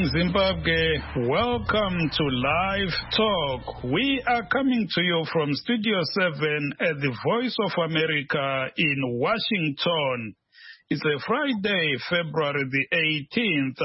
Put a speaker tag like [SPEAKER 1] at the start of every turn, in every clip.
[SPEAKER 1] Zimbabwe, welcome to Live Talk. We are coming to you from Studio 7 at the Voice of America in Washington. It's a Friday, February the 18th,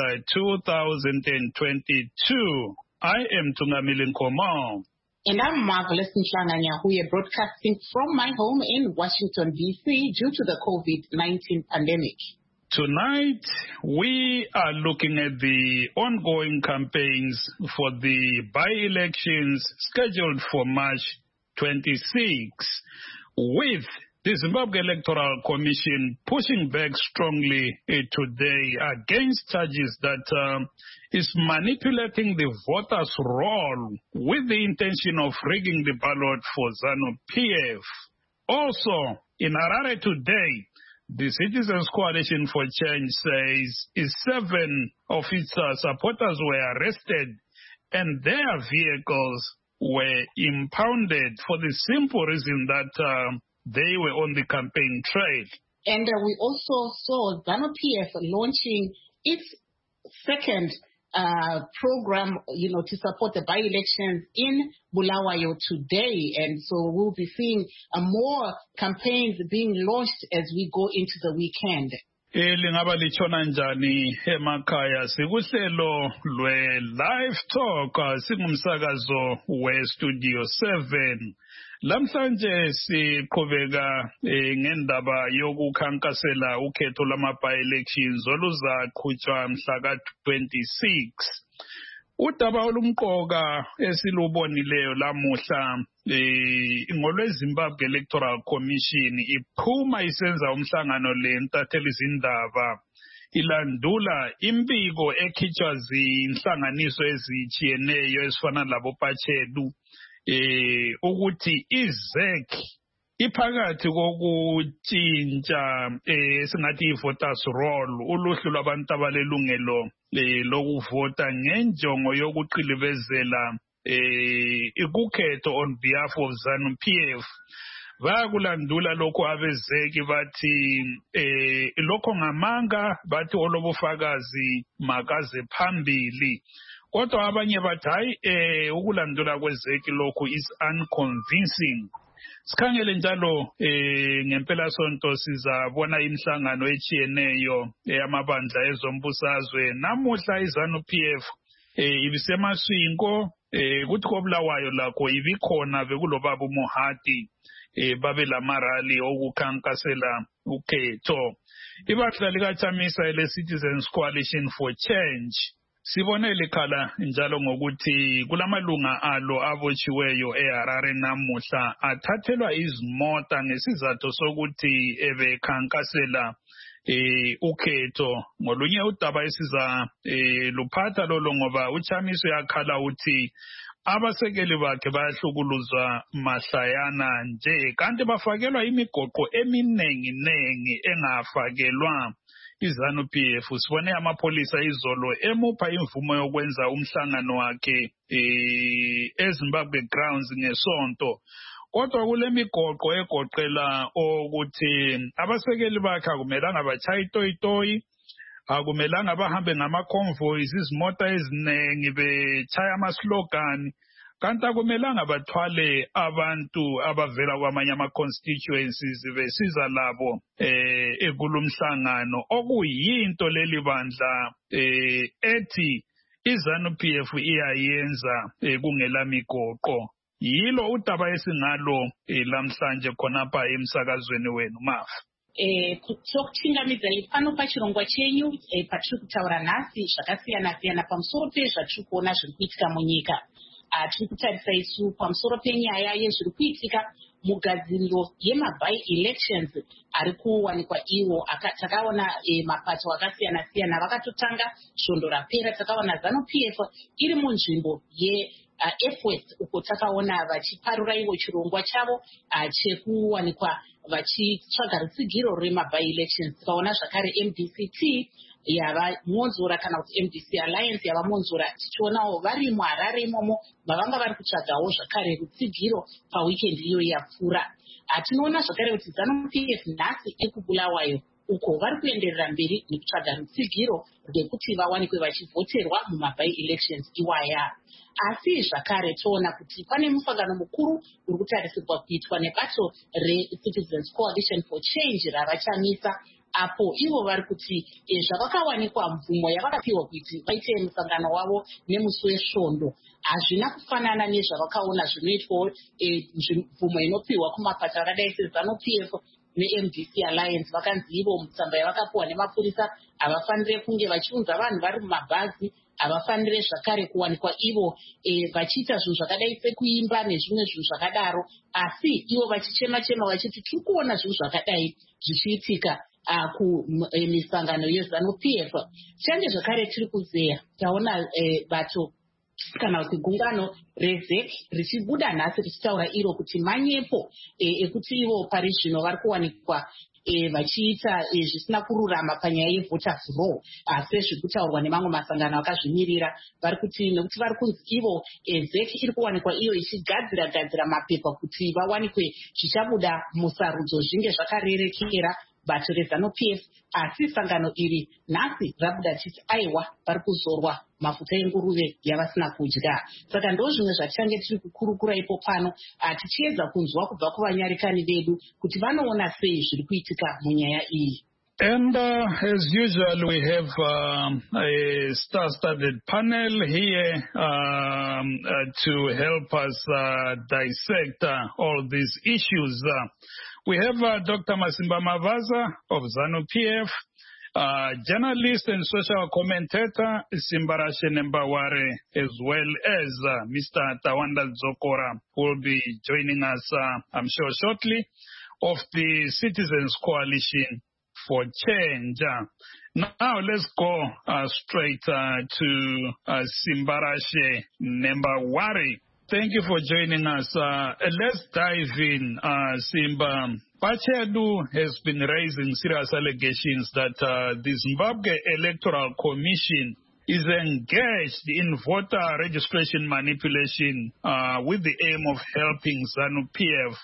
[SPEAKER 1] 2022. I am Tungamile Nkomo.
[SPEAKER 2] And I'm Marvelous Nhlanganya, who are broadcasting from my home in Washington, D.C. due to the COVID-19 pandemic.
[SPEAKER 1] Tonight, we are looking at the ongoing campaigns for the by-elections scheduled for March 26, with the Zimbabwe Electoral Commission pushing back strongly today against charges that is manipulating the voters' roll with the intention of rigging the ballot for ZANU-PF. Also, in Harare today, the Citizens Coalition for Change says 7 of its supporters were arrested and their vehicles were impounded for the simple reason that they were on the campaign trail.
[SPEAKER 2] And we also saw ZANU-PF launching its second program, to support the by-elections in Bulawayo today. And so we'll be seeing more campaigns being launched as we go into the weekend.
[SPEAKER 1] Lingaba lichona njani emakhaya sikuhlelo lwe-Live Talk singumsakazo we-Studio 7. Lamhlanje siqhubeka ngendaba yokukhankasela ukhetho lama-by-elections oluzaqhutshwa mhla ka-26. Udaba olumqoka esilubonileyo lamuhla ngolweZimbabwe Electoral Commission iphuma isenza umhlangano lentatheli izindaba ilandula impiko ekhitshwa zinhlanganiso ezitshiyeneyo ezifana laboPatshelu ukuthi iZEC iphakathi kokutshintsha singathi i-voters roll uluhlu lwabantu abalelungelo lokuvota ngenjongo yokuqilibezela ikukhetho on behalf of ZANU-PF. Bayakulandula lokho abezeki bathi lokho ngamanga bathi olobufakazi makaze phambili. Kodwa abanye bathi hayi ukulandula kwezeki lokho is unconvincing. Sikhangele njalo ngempela sonto sizabona imihlangano etshiyeneyo yamabandla ezombusazwe. Namuhla iZANU-PF ibisemaswinko kuthi koBulawayo lakho ibikhona bekulobaba uMohati babe lamarali okukhankasela ukhetho. Ibandla likaThamisa ele-Citizens Coalition for Change sibone likhala njalo ngokuthi kulamalunga alo abotshiweyo eHarare namuhla athathelwa izimota ngesizathu sokuthi ebekhankasela ukhetho. Ngolunye udaba esiza luphatha lolo ngoba uThamiso yakhala uthi abasekeli bakhe bayahlukuluzwa mahlayana nje kanti bafakelwa imigoqo eminengi engafakelwa iZANU-PF. Sibone amapolisa izolo emupha imvumo yokwenza umhlangano wakhe eZimbabwe Grounds ngesonto. Kodwa kule migoqo egoqela ukuthi abasekeli bakhe akumelanga bachaye itoyitoyi, akumelanga bahambe ngama-convoys, izimota eziningi bechaya ama-slogan, kanti akumelanga bathwale abantu abavela kwamanye ama-constituencies besiza labo ekulumhlangano, okuyinto leli bandla ethi iZANU-PF iyayenza kungela migoqo. Yilo udaba esingalo lamhlanje khonapha emsakazweni wenu Mafa.
[SPEAKER 2] Tokuthingamidza pano pachirongwa chenyu patiri kutaura nhasi zvakasiyana-siyana pamusoro pezvatiri kuona zviri kuitika munyika. Tiri kutarisa isu pamusoro penyaya yezviri kuitika mugadziriro yema-by-elections ari kuwanikwa iwo. Takaona mapato akasiyana-siyana vakatotanga svondo rapera takaona ZANU-PF iri munzvimbo F-West uko takaona vachiparura ivo chirongwa chavo chekuwanikwa vachitsvaga rutsigiro rema-by-elections. Tikaona zvakare MDCT yava monzora kana kuti MDC Alliance yava monzora, tichionawo vari muHarare imomo vavanga vari kutsvagawo zvakare rutsigiro pawikendi iyo yapfuura. Tinoona zvakare kuti ZANU-PF nhasi iri kuBulawayo uko vari kuenderera mberi nekutsvaga rutsigiro rwekuti vawanikwe vachivhoterwa mumabhai-elections iwaya. Asi zvakare toona kuti pane musangano mukuru uri kutarisirwa kuitwa nebato reCitizens Coalition for Change ravachamisa, apo ivo vari kuti zvavakawanikwa mvumo yavakapiwa kuti vaite musangano wavo nemusi wesvondo hazvina kufanana nezvavakaona zvinoitwawo mvumo inopiwa kumapato akadai seZANU-PF neMDC Alliance. Vakanzi ivo mutsamba yavakapiwa nemapurisa havafanire kunge vachiunza vanhu vari mumabhazi, havafanire zvakare kuwanikwa ivo vachiita zvinhu zvakadai sekuimba nezvimwe zvinhu zvakadaro, asi ivo vachichema-chema vachiti tiri kuona zvinhu zvakadai zvichiitika kumisangano yeZANU-PF. Change zvakare tiri kuzeya taona bato kana kuti gungano reZEC richibuda nhasi richitaura iro kuti manyepo ekuti ivo pari zvino vari kuwanikwa vachiita zvisina kururama panyaya yevoters roll sezviri kutaurwa nemamwe masangano akazvimirira. Vari kuti nekuti vari kunzi ivo ZEC iri kuwanikwa iyo ichigadzira mapepa kuti vawanikwe zvichabuda musarudzo zvinge zvakarerekera bato reZANU-PF, asi sangano iri nhasi rabuda chiti aiwa vari kuzorwa mafuta enguruve yavasina kudya. Saka ndo zvimwe zvatichange tiri kukurukura ipo pano tichiedza kunzwa kubva kuvanyarikani vedu kuti vanoona sei zviri kuitika munyaya iyi.
[SPEAKER 1] And as usual, we have a star-studded panel here to help us dissect all these issues. We have Dr. Masimba Mavaza of ZANU-PF, journalist and social commentator Simbarashe Nembaware, as well as Mr. Tawanda Dzokora, who will be joining us, I'm sure, shortly, of the Citizens Coalition for Change. Now let's go straight to Simbarashe Nembaware. Thank you for joining us. Let's dive in, Simba. Pachedu has been raising serious allegations that the Zimbabwe Electoral Commission is engaged in voter registration manipulation with the aim of helping ZANU-PF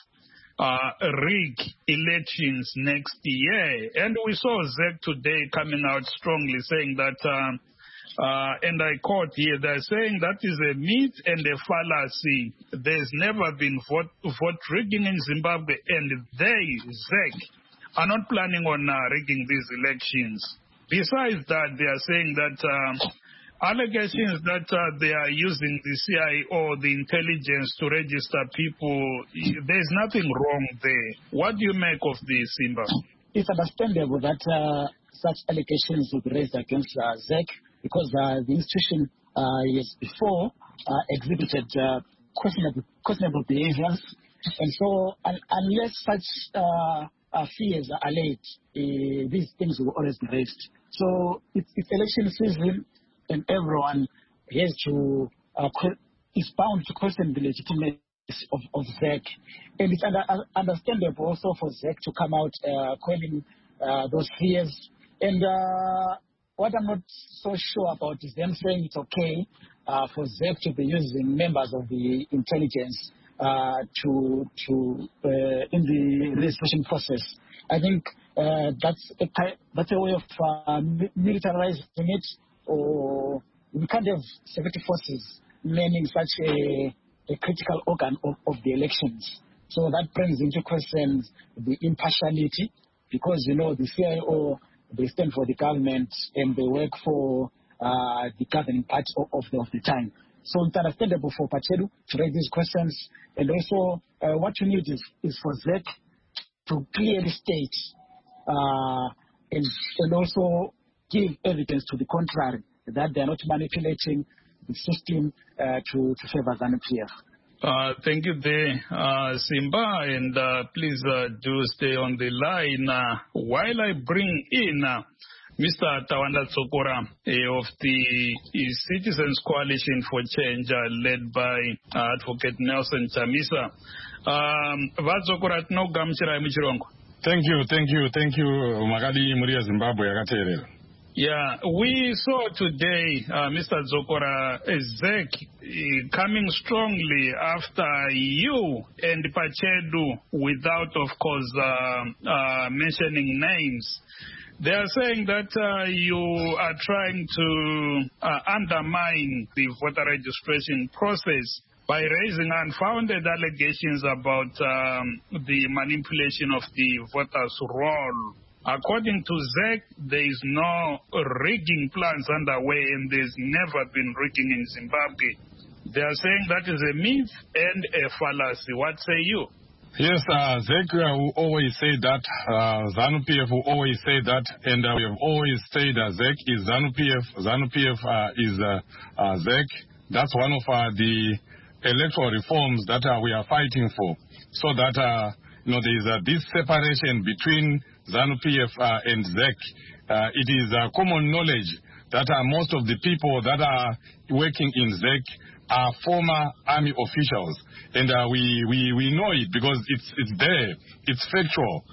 [SPEAKER 1] rig elections next year. And we saw ZEC today coming out strongly saying that and I quote here, they're saying that is a myth and a fallacy. There's never been vote rigging in Zimbabwe, and they, ZEC, are not planning on rigging these elections. Besides that, they are saying that allegations that they are using the CIA or the intelligence to register people, there's nothing wrong there. What do you make of this, Simba?
[SPEAKER 3] It's understandable that such allegations would be raised against ZEC, because the institution years before exhibited questionable behaviors. And so unless such fears are allayed, these things will always be raised. So it's election season, and everyone has to is bound to question the legitimacy of ZEC. And it's understandable also for ZEC to come out quelling those fears. And what I'm not so sure about is them saying it's okay for ZEC to be using members of the intelligence in the registration process. I think that's a way of militarizing it, or we can't have security forces manning such a critical organ of the elections. So that brings into question the impartiality, because, you know, the CIO, they stand for the government and they work for the governing party of the time. So it's understandable for Pachedu to raise these questions. And also, what you need is for ZEC to clearly state and also give evidence to the contrary, that they are not manipulating the system to favor ZANU-PF.
[SPEAKER 1] Thank you there, Simba, and please do stay on the line while I bring in Mr. Tawanda Dzokora of the Citizens Coalition for Change, led by Advocate Nelson Chamisa. Vadzokora tinogamuchirai muchirongo.
[SPEAKER 4] Thank you, Magadi Muria Zimbabwe Yakaterera.
[SPEAKER 1] Yeah, we saw today, Mr. Dzokora, ZEC coming strongly after you and Pachedu without, of course, mentioning names. They are saying that you are trying to undermine the voter registration process by raising unfounded allegations about the manipulation of the voters' roll. According to ZEC, there is no rigging plans underway and there's never been rigging in Zimbabwe. They are saying that is a myth and a fallacy. What say you?
[SPEAKER 4] Yes, ZEC will always say that, ZANU-PF will always say that, and we have always said ZEC is ZANU-PF, ZANU-PF is ZEC. That's one of the electoral reforms that we are fighting for, so that there is this separation between ZANU-PF and ZEC. It is common knowledge that most of the people that are working in ZEC are former army officials, and we know it because it's there, it's factual.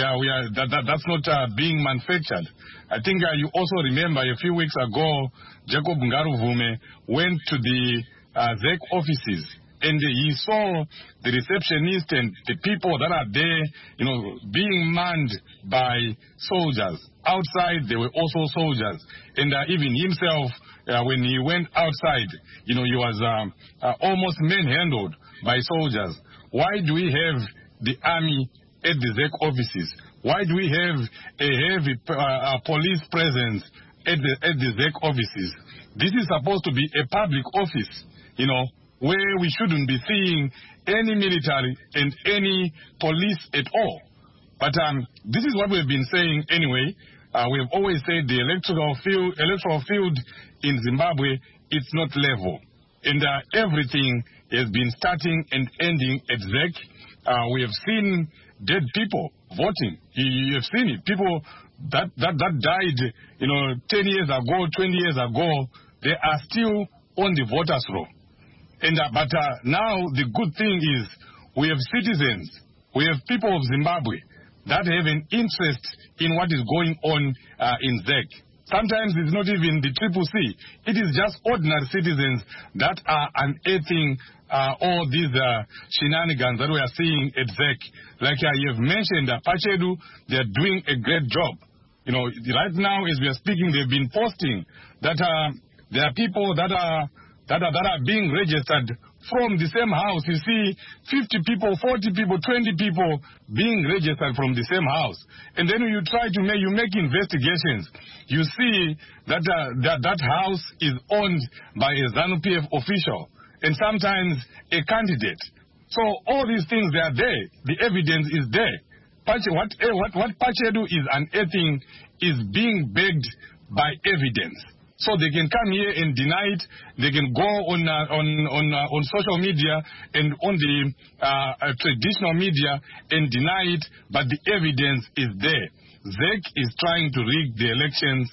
[SPEAKER 4] That's not being manufactured. I think you also remember a few weeks ago, Jacob Ngaruvume went to the ZEC offices, and he saw the receptionist and the people that are there, being manned by soldiers. Outside, there were also soldiers. And even himself, when he went outside, he was almost manhandled by soldiers. Why do we have the army at the ZEC offices? Why do we have a heavy police presence at the ZEC offices? This is supposed to be a public office, where we shouldn't be seeing any military and any police at all. But this is what we've been saying anyway. We have always said the electoral field in Zimbabwe, it's not level. And everything has been starting and ending at ZEC. We have seen dead people voting. You have seen it. People that died, 10 years ago, 20 years ago, they are still on the voters' roll. And but now the good thing is we have citizens, we have people of Zimbabwe that have an interest in what is going on in ZEC. Sometimes it's not even the CCC. It is just ordinary citizens that are unearthing all these shenanigans that we are seeing at ZEC. Like you have mentioned, Pachedu, they are doing a great job. Right now as we are speaking, they've been posting that there are people that are being registered from the same house. You see 50 people, 40 people, 20 people being registered from the same house. And then when you try to make investigations, you see that that house is owned by a ZANU-PF official and sometimes a candidate. So all these things, they are there. The evidence is there. What Pachedu is unearthing is being backed by evidence. So they can come here and deny it. They can go on social media and on the traditional media and deny it, but the evidence is there. ZEC is trying to rig the elections,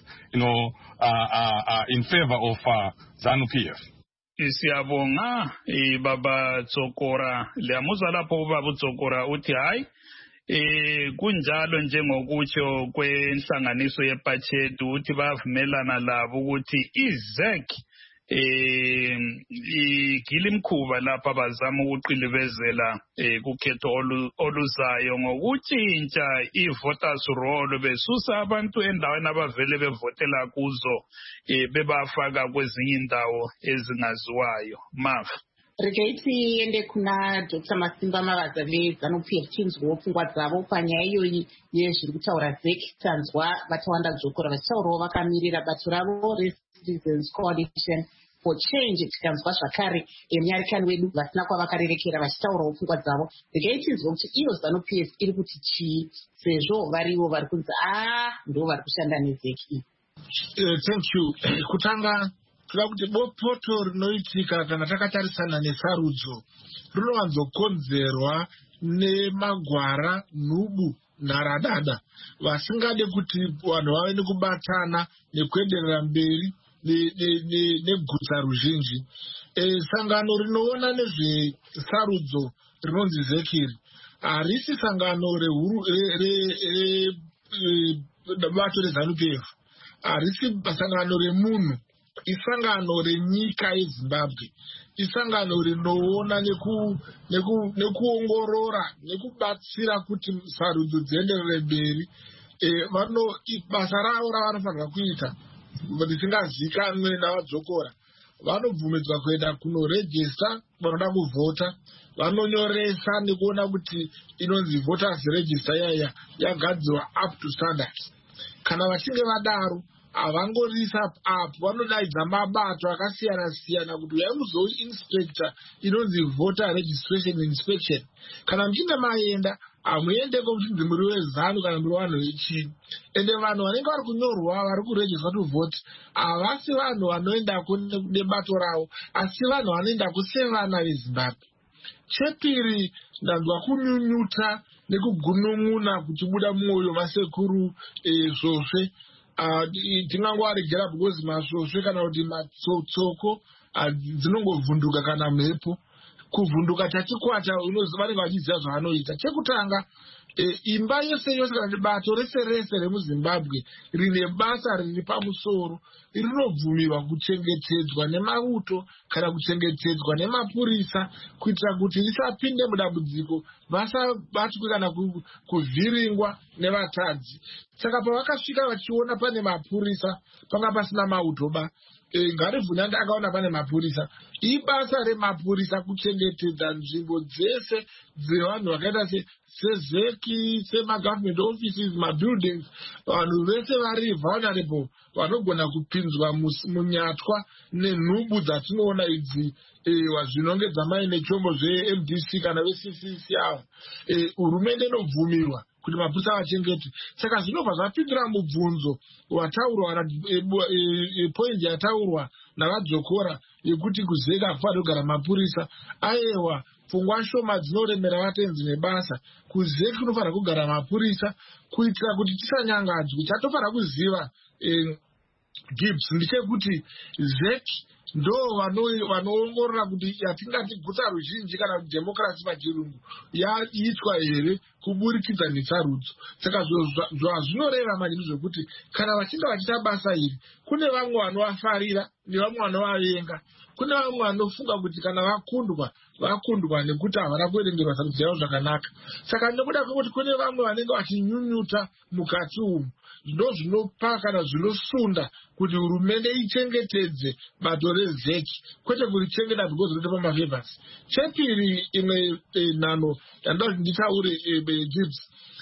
[SPEAKER 4] in favor of ZANU-PF.
[SPEAKER 1] Siyabonga Baba Dzokora, liyamuza lapho ubaba Dzokora uthi hayi kunjalo njengokutsho kwenhlanganiso yePachedu uthi bavumelana labo ukuthi iZEC igilimkhuba lapha bazama ukuqilibezela kukhetho oluzayo ngokutshintsha i-voters roll besusa abantu endaweni abavele bevotela kuzo bebafaka kwezinye indawo ezingaziwayo. Mafu
[SPEAKER 2] Regaiti ende kuna Dr. Masimba Mavaza veZANU-PF tinzwawo pfungwa dzavo panyaya iyoyi yezviri kutaura ZEC. Tanzwa vatawanda Dzokora vachitaurawo vakamirira bato ravo reCitizens Coalition for Change. Tikanzwa zvakare munyarikani wedu vasina kwavakarerekera vachitaurawo pfungwa dzavo. Regai tinzwa kuti iyo ZANU-PF iri kuti chii sezvo varivo vari kunzi ndo vari kushanda neZEC.
[SPEAKER 5] Thank you. Kutanga toda kuti bopoto rinoitika kana takatarisana nesarudzo rinowanzokonzerwa nemagwara, nhubu, nharadada vasingade kuti vanhu vave nekubatana nekuenderera mberi negutsa ruzhinji. Sangano rinoona nezvesarudzo rinonzi ZEC harisi sangano rebato reZANU-PF. harisi sangano remunhu, isangano renyika yeZimbabwe, isangano rinoona nekuongorora nekubatsira kuti sarudzo dzienderere mberi. Basa ravo ravanofanira kuita risingazivikanwe navadzokora, vanobvumidzwa kuenda kunorejista vanoda kuvhota, vanonyoresa nekuona kuti inonzi voters register yaya yagadzirwa up to standards. Kana vachinge vadaro havangorisa apo, vanodaidza mabato akasiyana siyana kuti uyai muzoinspector inonzi voter registration inspection. Kana muchinge maenda hamuendeko kuti muri weZANU kana muri vanhu vechii, ende vanhu vanenge vari kunyorwa vari kurejiswa to vote havasi vanhu vanoendako nebato ravo, asi vanhu vanoendako sevana veZimbabwe. Chepiri, ndanzwa kunyunyuta nekugunun'una kuchibuda mumwoyo masekuru svosve. Tingangoaregera because masvosve kana kuti matsoko dzinongovhunduka kana mhepo. Kuvhunduka chachikwata vanenge vachiziva zvavanoita. Chekutanga, imba yose yose kana kuti bato rese rese remuZimbabwe rine basa riri pamusoro rinobvumirwa kuchengetedzwa nemauto kana kuchengetedzwa nemapurisa kuitira kuti risapinde mudambudziko vasabatwe kana kuvhiringwa nevatadzi. Saka pavakasvika vachiona pane mapurisa panga pasina mauto ba, Ngarivhunyanda akaona pane mapurisa. Ibasa remapurisa kuchengetedza nzvimbo dzese dzevanhu vakaita sezeki, semagovernment offices, mabuildings, vanhu vese vari vulnerable vanogona kupinzwa munyatwa nenhubu dzatinoona idzi zvinonge dzamaine chombo zveMDC kana veCCC ava. Hurumende inobvumirwa kuti mapurisa vachengete. Saka zvinobva zvapindura mubvunzo wataurwa kana point yataurwa navadzokora yekuti kuzeka hakufaniri kugara mapurisa. Aiwa, pfungwa shoma dzinoremera vatenzi nebasa. Kuzeki kunofanira kugara mapurisa kuitira kuti tisanyangadzwe. Chatofanira kuziva Gibbs ndechekuti zeki ndo vanoongorora kuti yatingati guta ruzhinji kana kuti democracy pachirungu yaitwa here kuburikidza nesarudzo. Saka zvazvinoreva manje ndezvekuti kana vachinge vachiita basa iri kune vamwe vanovafarira nevamwe vanovavenga. Kune vamwe vanofunga kuti kana vakundwa nekuti havana kuerengerwa sarudzo yavo zvakanaka. Saka nekuda kwekuti kune vamwe vanenge vachinyunyuta mukati umu, ndo zvinopa kana zvinosunda kuti hurumende ichengetedze bato rezeki, kwete kurichengeta because rinoita pamafavors. Chepiri, imwe nhano yandoda kuti nditaure Gibbs,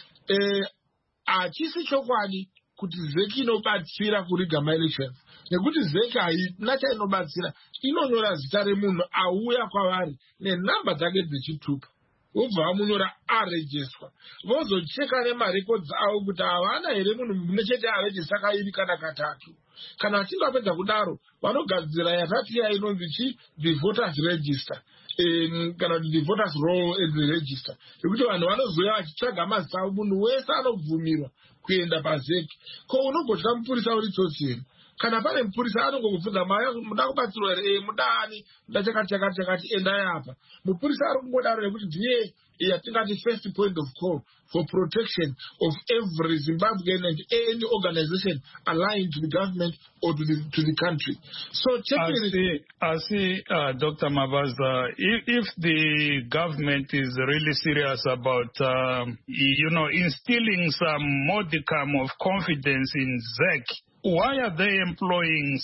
[SPEAKER 5] hachisi chokwadi kuti zeki inobatsira kuriga maelections, nekuti zeki haina chainobatsira. Inonyora zita remunhu auya kwavari nenhamba dzake dzechitupa, vobva vamunyora arejeswa, vozocheka nemarekodzi avo kuti havana here munhu mumwe chete arejesta kairi kana katatu. Kana vachinge vapedza kudaro vanogadzira yatati iya inonzi the voters register, kana kuti the voters roll and the register, yekuti vanhu vanozoya vachitsvaga mazita avo. Munhu wese anobvumirwa kuenda pazeki. Ko unogotya mupurisa uri tsotsi here? Kana pane mupurisa anongokubvunza muda kubatsirwa here? Mudani, muda chakati endai apa. Mupurisa ari kungodaro nekuti ndiye yatingati first point of call for protection of every Zimbabwean and any organization aligned to the government or to the country. So
[SPEAKER 1] I see, Dr. Mabaza, if the government is really serious about, instilling some modicum of confidence in ZEC, why are they employing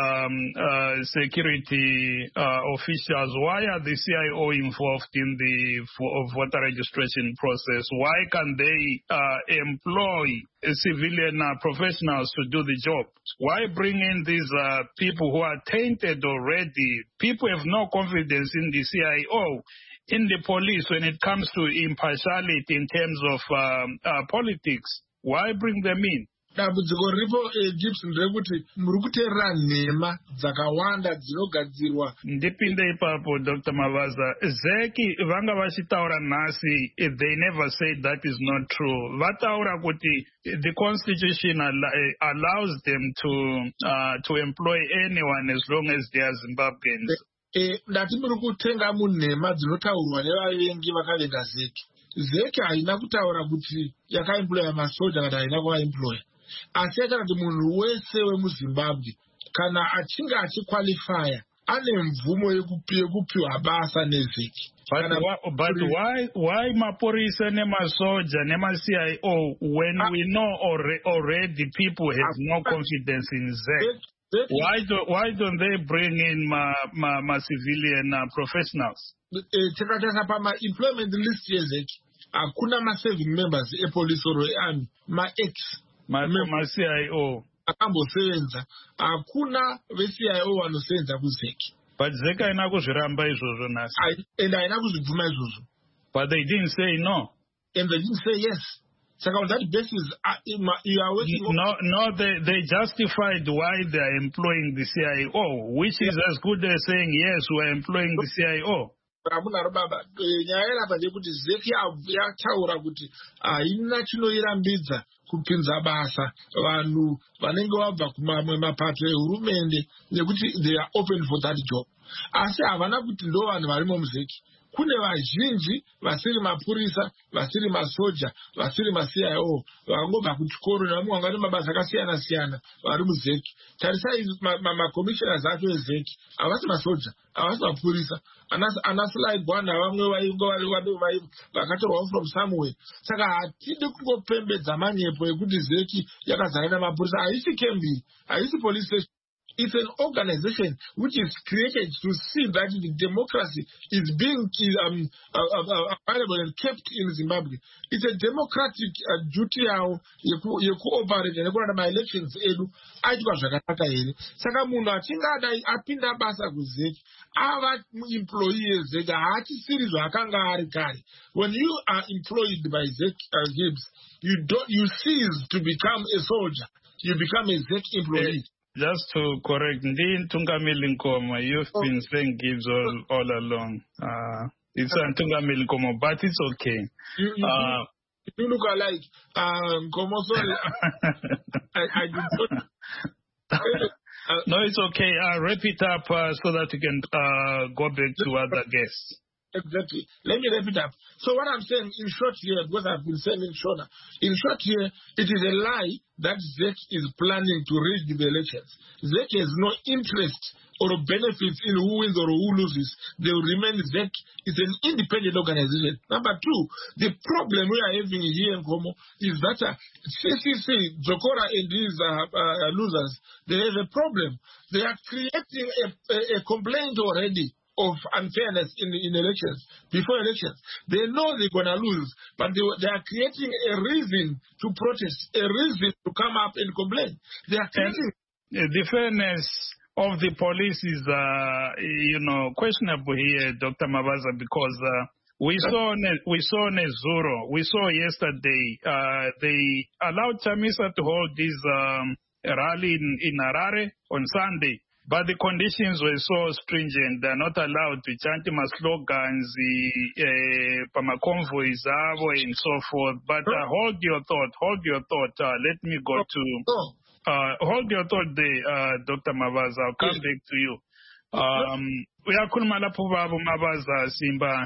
[SPEAKER 1] security officials? Why are the CIO involved in the voter registration process? Why can they employ civilian professionals to do the job? Why bring in these people who are tainted already? People have no confidence in the CIO, in the police when it comes to impartiality in terms of politics. Why bring them in?
[SPEAKER 5] Dambudziko riripo Gibbs nderekuti muri kuteerera nhema dzakawanda dzinogadzirwa.
[SPEAKER 1] Ndipinde ipapo Dr. Mabaza. Zeki vanga vachitaura nhasi, they never said that is not true. Vataura kuti the constitution allows them to employ anyone as long as they are Zimbabweans.
[SPEAKER 5] Ndati muri kutenga munhema dzinotaurwa nevavengi vakavenga zeki. Zeki haina kutaura kuti yakaemploya masoja kana haina kuvaemploya. asiyaita kuti munhu wese wemuZimbabwe kana achinge achiqualifya ane mvumo yekupiwa basa neZEC.
[SPEAKER 1] But why Maporisa nemasoja nema-CIO when we know already people have no confidence in ZEC? Why don't they bring in my civilian professionals?
[SPEAKER 5] Tikatasa pama-employment list yeZEC hakuna ma-serving members epolice or army, ma-ex
[SPEAKER 1] ma-CIO
[SPEAKER 5] akambosevenza, hakuna ve-CIO vanosevenza kuZEC.
[SPEAKER 1] But ZEC haina kuzviramba izvozvo nhasi.
[SPEAKER 5] And haina kuzvibvuma izvozvo.
[SPEAKER 1] But they didn't say no.
[SPEAKER 5] And they didn't say yes. So on that basis, you are working.
[SPEAKER 1] No, they justified why they are employing the CIO, which is as good as saying yes, we are employing the CIO.
[SPEAKER 5] Nyaya yapa ndekuti ZEC yataura kuti haina chinoirambidza kupinza basa vanhu vanenge vabva kumamwe mapato ehurumende nekuti they are open for that job. Asi havana kuti ndo vanhu varimo muZEC. Kune vazhinji vasiri mapurisa, vasiri masoja, vasiri ma-CIO vangobva kuchikoro nevamwe vangane mabasa akasiyana siyana vari muZEC. Tarisai ma-commissioners acho eZEC havasi masoja, havasi mapurisa, anasilaigwa navamwe vainge vakatorwa from somewhere. Saka hatidi kungopembedza manyepo ekuti ZEC yakazara namapurisa. Haisi Kembi, haisi police station. It's an organization which is created to see that the democracy is being available and kept in Zimbabwe. It's a democratic duty now you cooperate and my elections edu aitwa zvakanaka here. Saka munhu achinge apinda basa kuZEC ava employee ZEC haachisiri zvaakanga ari kare. When you are employed by ZEC Gibbs, you cease to become a soldier. You become a ZEC employee.
[SPEAKER 1] Just to correct, Ntungamili Nkomo, you've been saying Gibbs all along. It's Ntungamili Nkomo, but it's okay.
[SPEAKER 5] You look alike. Nkomo, sorry. I did not.
[SPEAKER 1] No, it's okay. Wrap it up so that you can go back to other guests.
[SPEAKER 5] Exactly. Let me wrap it up. So what I'm saying in short here, because I've been saying in short here, it is a lie that ZEC is planning to rig the elections. ZEC has no interest or benefits in who wins or who loses. They will remain ZEC. It's an independent organization. Number two, the problem we are having here in Nkomo is that CCC, Zokora and these losers, they have a problem. They are creating a complaint already of unfairness in elections, before elections. They know they're going to lose, but they are creating a reason to protest, a reason to come up and complain. They are creating...
[SPEAKER 1] The fairness of the police is, questionable here, Dr. Mabaza, because we saw Nezuro. We saw yesterday, they allowed Chamisa to hold this rally in Harare on Sunday. But the conditions were so stringent. They're not allowed to chant my slogans, my convoys, and so forth. But hold your thought. Let me go to... hold your thought there, Dr. Mabaza. I'll come back to you. Uyakhuluma lapho baba Mabaza Simba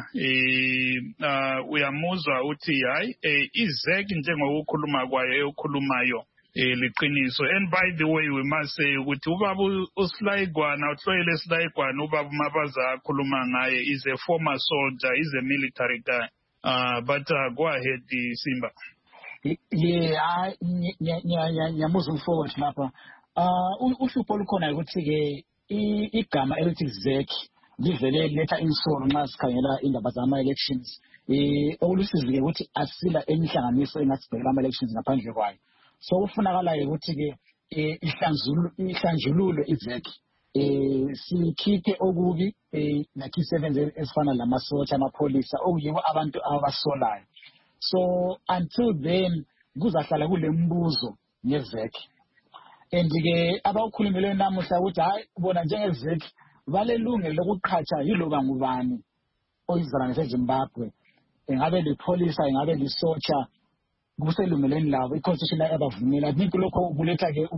[SPEAKER 1] uyamuzwa uthi hayi iZEC njengokukhuluma kwayo ekhulumayo liqiniso. And by the way, we must say ukuthi ubaba uSilayigwana uHloyile Silayigwana ubaba Mabaza akhuluma ngaye is a former soldier, is a military guy. But go ahead, Simba.
[SPEAKER 3] Yeah, moving forward lapha. Uhlupho olukhona ukuthi ke igama elithi ZEC livele letha insolo nxa sikhangela indaba zama-elections. Olusizi ke ukuthi asila emihlanganiso engasibhekela ama-elections ngaphandle kwayo. So ufunakala-ke ukuthi-ke ihlanjululwe iZEC. Sikhiphe okubi nakhi-seven ezifana lamasotsha amapholisa okuyibo abantu abasolayo. So until then kuzahlala kule mbuzo ngeZEC. And-ke abawukhulumileyo namuhla ukuthi hayi bona njengeZEC balelungelo lokuqhatsha yiloba ngubani oyizalwane seZimbabwe. Engabe lipholisa, engabe lisotsha, kuselungelweni labo i-constitution abavumela. I think lokho kuletha-ke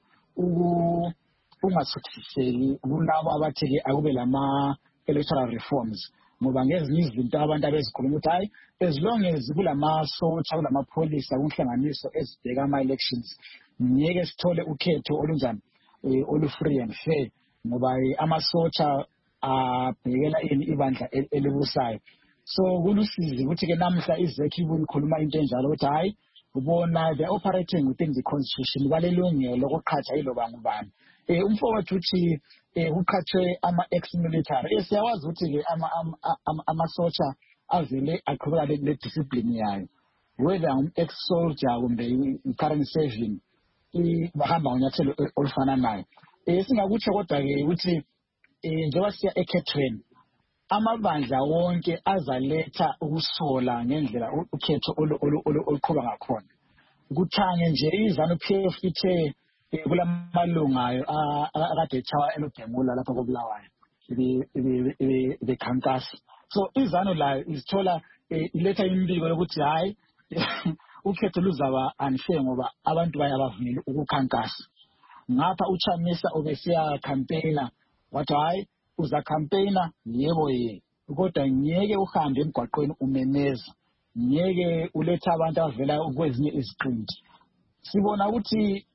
[SPEAKER 3] ungasuthiseki kulabo abathi-ke akube lama-electoral reforms. Ngoba ngezinye izinto abantu abezikhuluma ukuthi hayi as long as kulamasotsha kulamapholisa kunhlanganiso ezibheka ama-elections ngeke sithole ukhetho olunjani olu-free and fair ngoba amasotsha abhekela ibandla elibusayo. So kulusizi ukuthi-ke namhla izekhi ikhuluma into enjalo ukuthi hayi ubona they're operating within the constitution balelungelo lokuqhatsha iloba ngubani. Umfowethu uthi kuqhathwe ama-ex-military. Siyawazi ukuthi-ke amasotsha avele aqhubeka le-discipline yayo, whether ex-soldier kumbe i-current serving bahamba ngonyathelo olufananayo. Singakutsho kodwa-ke ukuthi njengoba siya ekhethweni amabandla wonke azaletha ukusola ngendlela ukhetho oluqhuba ngakhona. Kuthange nje iZANU-PF ithe kulamalungayo akade echawa elodemula lapha koBulawayo bekhankasa. So iZANU layo izithola iletha imbiko yokuthi hayi ukhetho luzaba unfair ngoba abantu bayabavumela ukukhankasa. Ngapha uChamisa obesiya campaigner wathi hayi uza campaigner yebo kodwa ngeke uhambe emgwaqweni umemeza, ngeke uletha abantu avela kwezinye iziqinti. Sibona ukuthi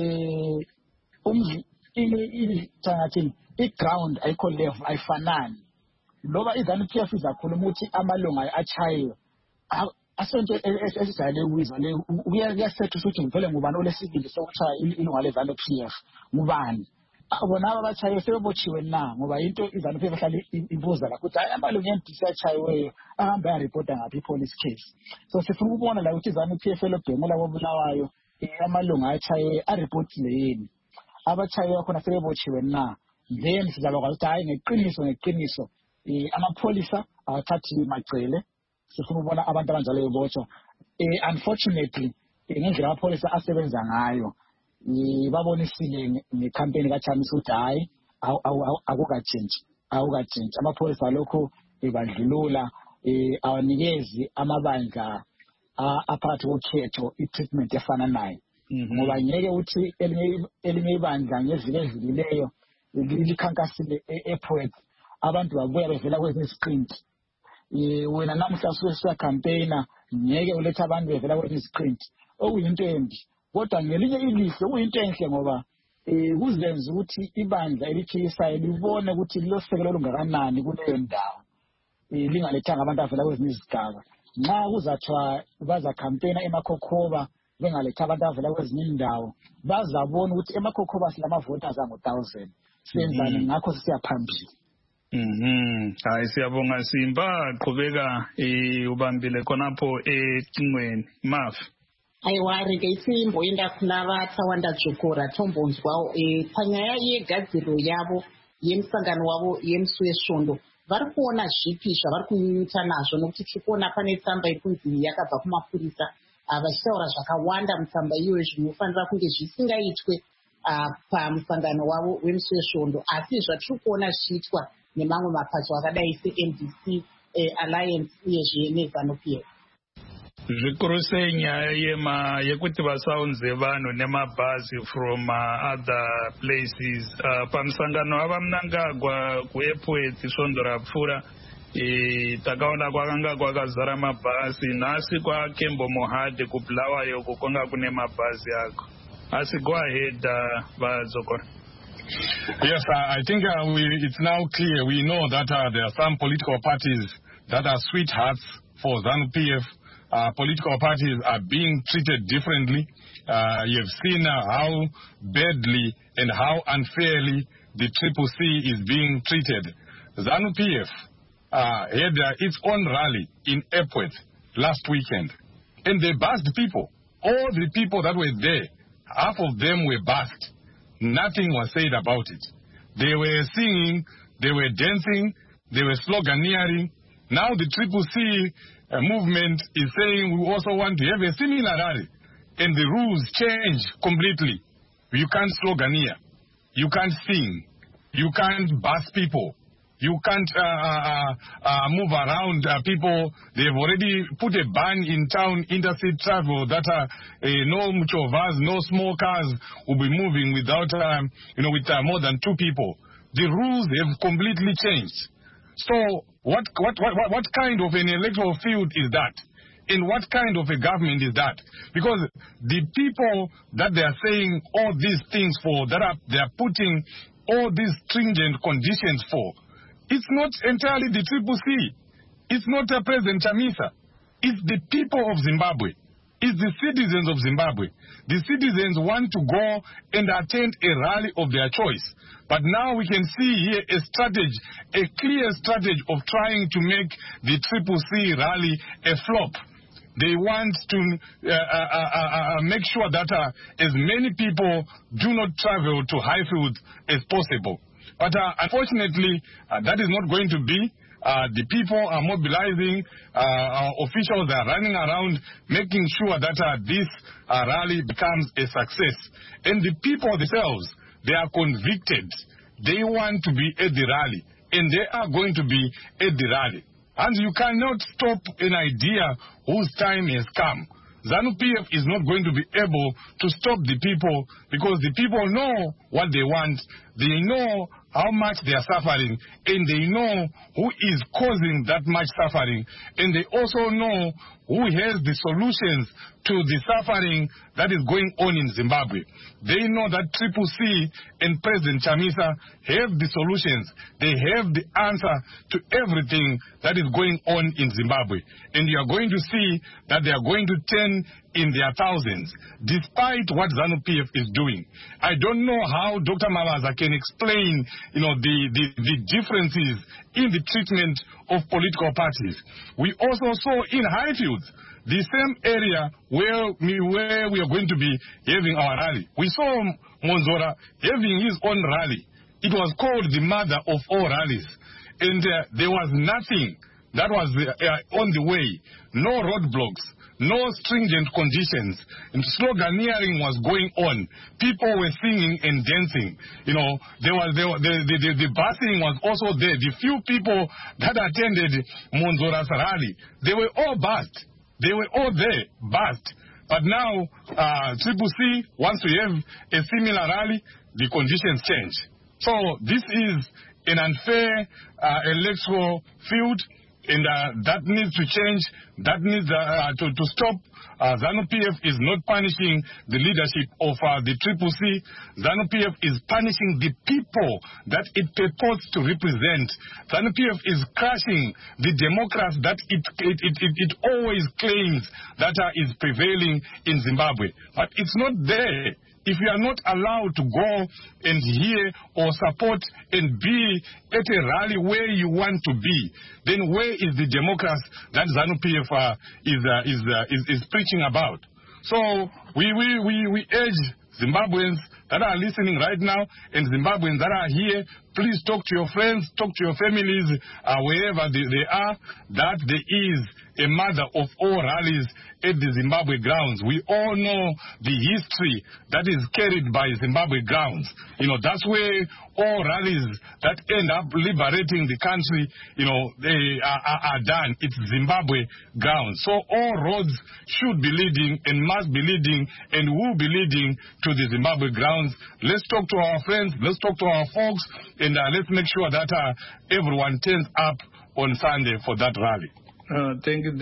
[SPEAKER 3] i-ground ayikho level ayifanani. Loba iZANU-PF izakhuluma ukuthi amalunga achayiwe asonto esijayele ukuyizwa le uyasetha ukuthi ngivele ngubani olesibili sokuchaya ilunga leZANU-PF ngubani. Bona abachayiwe sebebotshiwe na ngoba into iZANU-PF ehlala ibuza la ukuthi hayi amalunga endisi achayiweyo ahamba ayaripota ngaphi i-police case. So sifuna ukubona la ukuthi iZANU-PF elobhemela koBulawayo amalunga achayiwe aripotile yini, abachayiwe khona sebebotshiwe na. Then sizabakwazi ukuthi hayi ngeqiniso amapholisa awathathi macele. Sifuna ukubona abantu abanjalo bebotshwa. Unfortunately ngendlela amapholisa asebenza ngayo babonisile ngecampaign kaChamisa ukuthi hayi akukatshintshi amapholisa lokho badlulula awanikezi amabandla aphakathi kokhetho i-treatment efananayo ngoba ngeke uthi elinye ibandla ngeviki edlulileyo likhankasile ePort abantu babuya bevela kwezinye iziqinti. Wena namhla usuya campaigner ngeke ulethe abantu bevela kwezinye iziqinti okuyinto embi. Kodwa ngelinye ilihlo kuyinto enhle ngoba kuzenza ukuthi ibandla eliphikisayo libone ukuthi lilosekelo olungakanani kuleyo ndawo lingalethanga abantu avela kwezinye izigaba. Nxa kuzathiwa baza campaigner eMakhokhoba bengaletha abantu avela kwezinye indawo bazabona ukuthi eMakhokhoba silamavoters angu-1000 senzani ngakho sisiya phambili.
[SPEAKER 1] Hayi siyabonga Simba qhubeka ubambile khonapho ecingweni Mafu.
[SPEAKER 2] Aiwari ngeitsimbo indakunavata wandadzokora tombonzwawo panyaya yegadziriro yavo yemusangano wavo yemusi wesvondo vari kuona zvipi zvavari kunyunyuta nazvo nokuti tiri kuona pane tsamba yekunzi yakabva kumapurisa vachitaura zvakawanda mutsamba iyoyo zvinofanira kunge zvisingaitwe pamusangano wavo wemusi wesvondo asi zvatiri kuona zvichiitwa nemamwe mapato akadai seMDC Alliance uyezve neZANU-PF.
[SPEAKER 1] Zvikuru sei nyaya yekuti vasaunze vanhu nemabhazi from other places pamusangano ava Mnangagwa kuairport svondo rapfuura takaona kwakanga kwakazara mabhazi. Nhasi kwaKembo Mohade kuBulawayo kwanga kune mabhazi ako. Asi go ahead Vadzokora.
[SPEAKER 4] Yes, I think it's now clear. We know that there are some political parties that are sweethearts for ZANU-PF. Political parties are being treated differently. You've seen how badly and how unfairly the CCC is being treated. ZANU-PF had its own rally in Epworth last weekend, and they bussed people. All the people that were there, half of them were bussed. Nothing was said about it. They were singing, they were dancing, they were sloganeering. Now the CCC movement is saying we also want to have a similar rally, and the rules change completely. You can't sloganeer, you can't sing, you can't bus people, you can't move around people. They've already put a ban in town, interstate travel, that no muchovas, no small cars will be moving without, with more than 2 people. The rules have completely changed. So what kind of an electoral field is that? And what kind of a government is that? Because the people that they are saying all these things for, they are putting all these stringent conditions for, it's not entirely the CCC. It's not President Chamisa. It's the people of Zimbabwe. It's the citizens of Zimbabwe. The citizens want to go and attend a rally of their choice. But now we can see here a strategy, a clear strategy of trying to make the CCC rally a flop. They want to make sure that as many people do not travel to Highfield as possible. But unfortunately, that is not going to be. The people are mobilizing, our officials are running around making sure that this rally becomes a success. And the people themselves, they are convicted. They want to be at the rally, and they are going to be at the rally. And you cannot stop an idea whose time has come. ZANU-PF is not going to be able to stop the people because the people know what they want. They know how much they are suffering, and they know who is causing that much suffering, and they also know who has the solutions to the suffering that is going on in Zimbabwe. They know that CCC and President Chamisa have the solutions. They have the answer to everything that is going on in Zimbabwe. And you are going to see that they are going to turn in their thousands, despite what ZANU-PF is doing. I don't know how Dr. Mabaza can explain, the differences in the treatment of political parties. We also saw in Highfields, the same area where we are going to be having our rally. We saw Monzora having his own rally. It was called the mother of all rallies. And there was nothing that was on the way. No roadblocks, no stringent conditions. And sloganeering was going on. People were singing and dancing. The busing was also there. The few people that attended Monzora's rally, they were all bussed. They were all there, bussed. But now, CCC wants to have a similar rally, the conditions change. So this is an unfair electoral field, and that needs to change. That needs to stop. ZANU-PF is not punishing the leadership of the CCC. ZANU-PF is punishing the people that it purports to represent. ZANU-PF is crushing the democracy that it always claims that is prevailing in Zimbabwe. But it's not there. If you are not allowed to go and hear or support and be at a rally where you want to be, then where is the democracy that ZANU-PF is preaching about? So we urge Zimbabweans that are listening right now and Zimbabweans that are here, please talk to your friends, talk to your families, wherever they are, that there is a mother of all rallies at the Zimbabwe grounds. We all know the history that is carried by Zimbabwe grounds. That's where all rallies that end up liberating the country, they are done. It's Zimbabwe grounds. So all roads should be leading and must be leading and will be leading to the Zimbabwe grounds. Let's talk to our friends, let's talk to our folks, and let's make sure that everyone turns up on Sunday for that rally.
[SPEAKER 1] Thank you,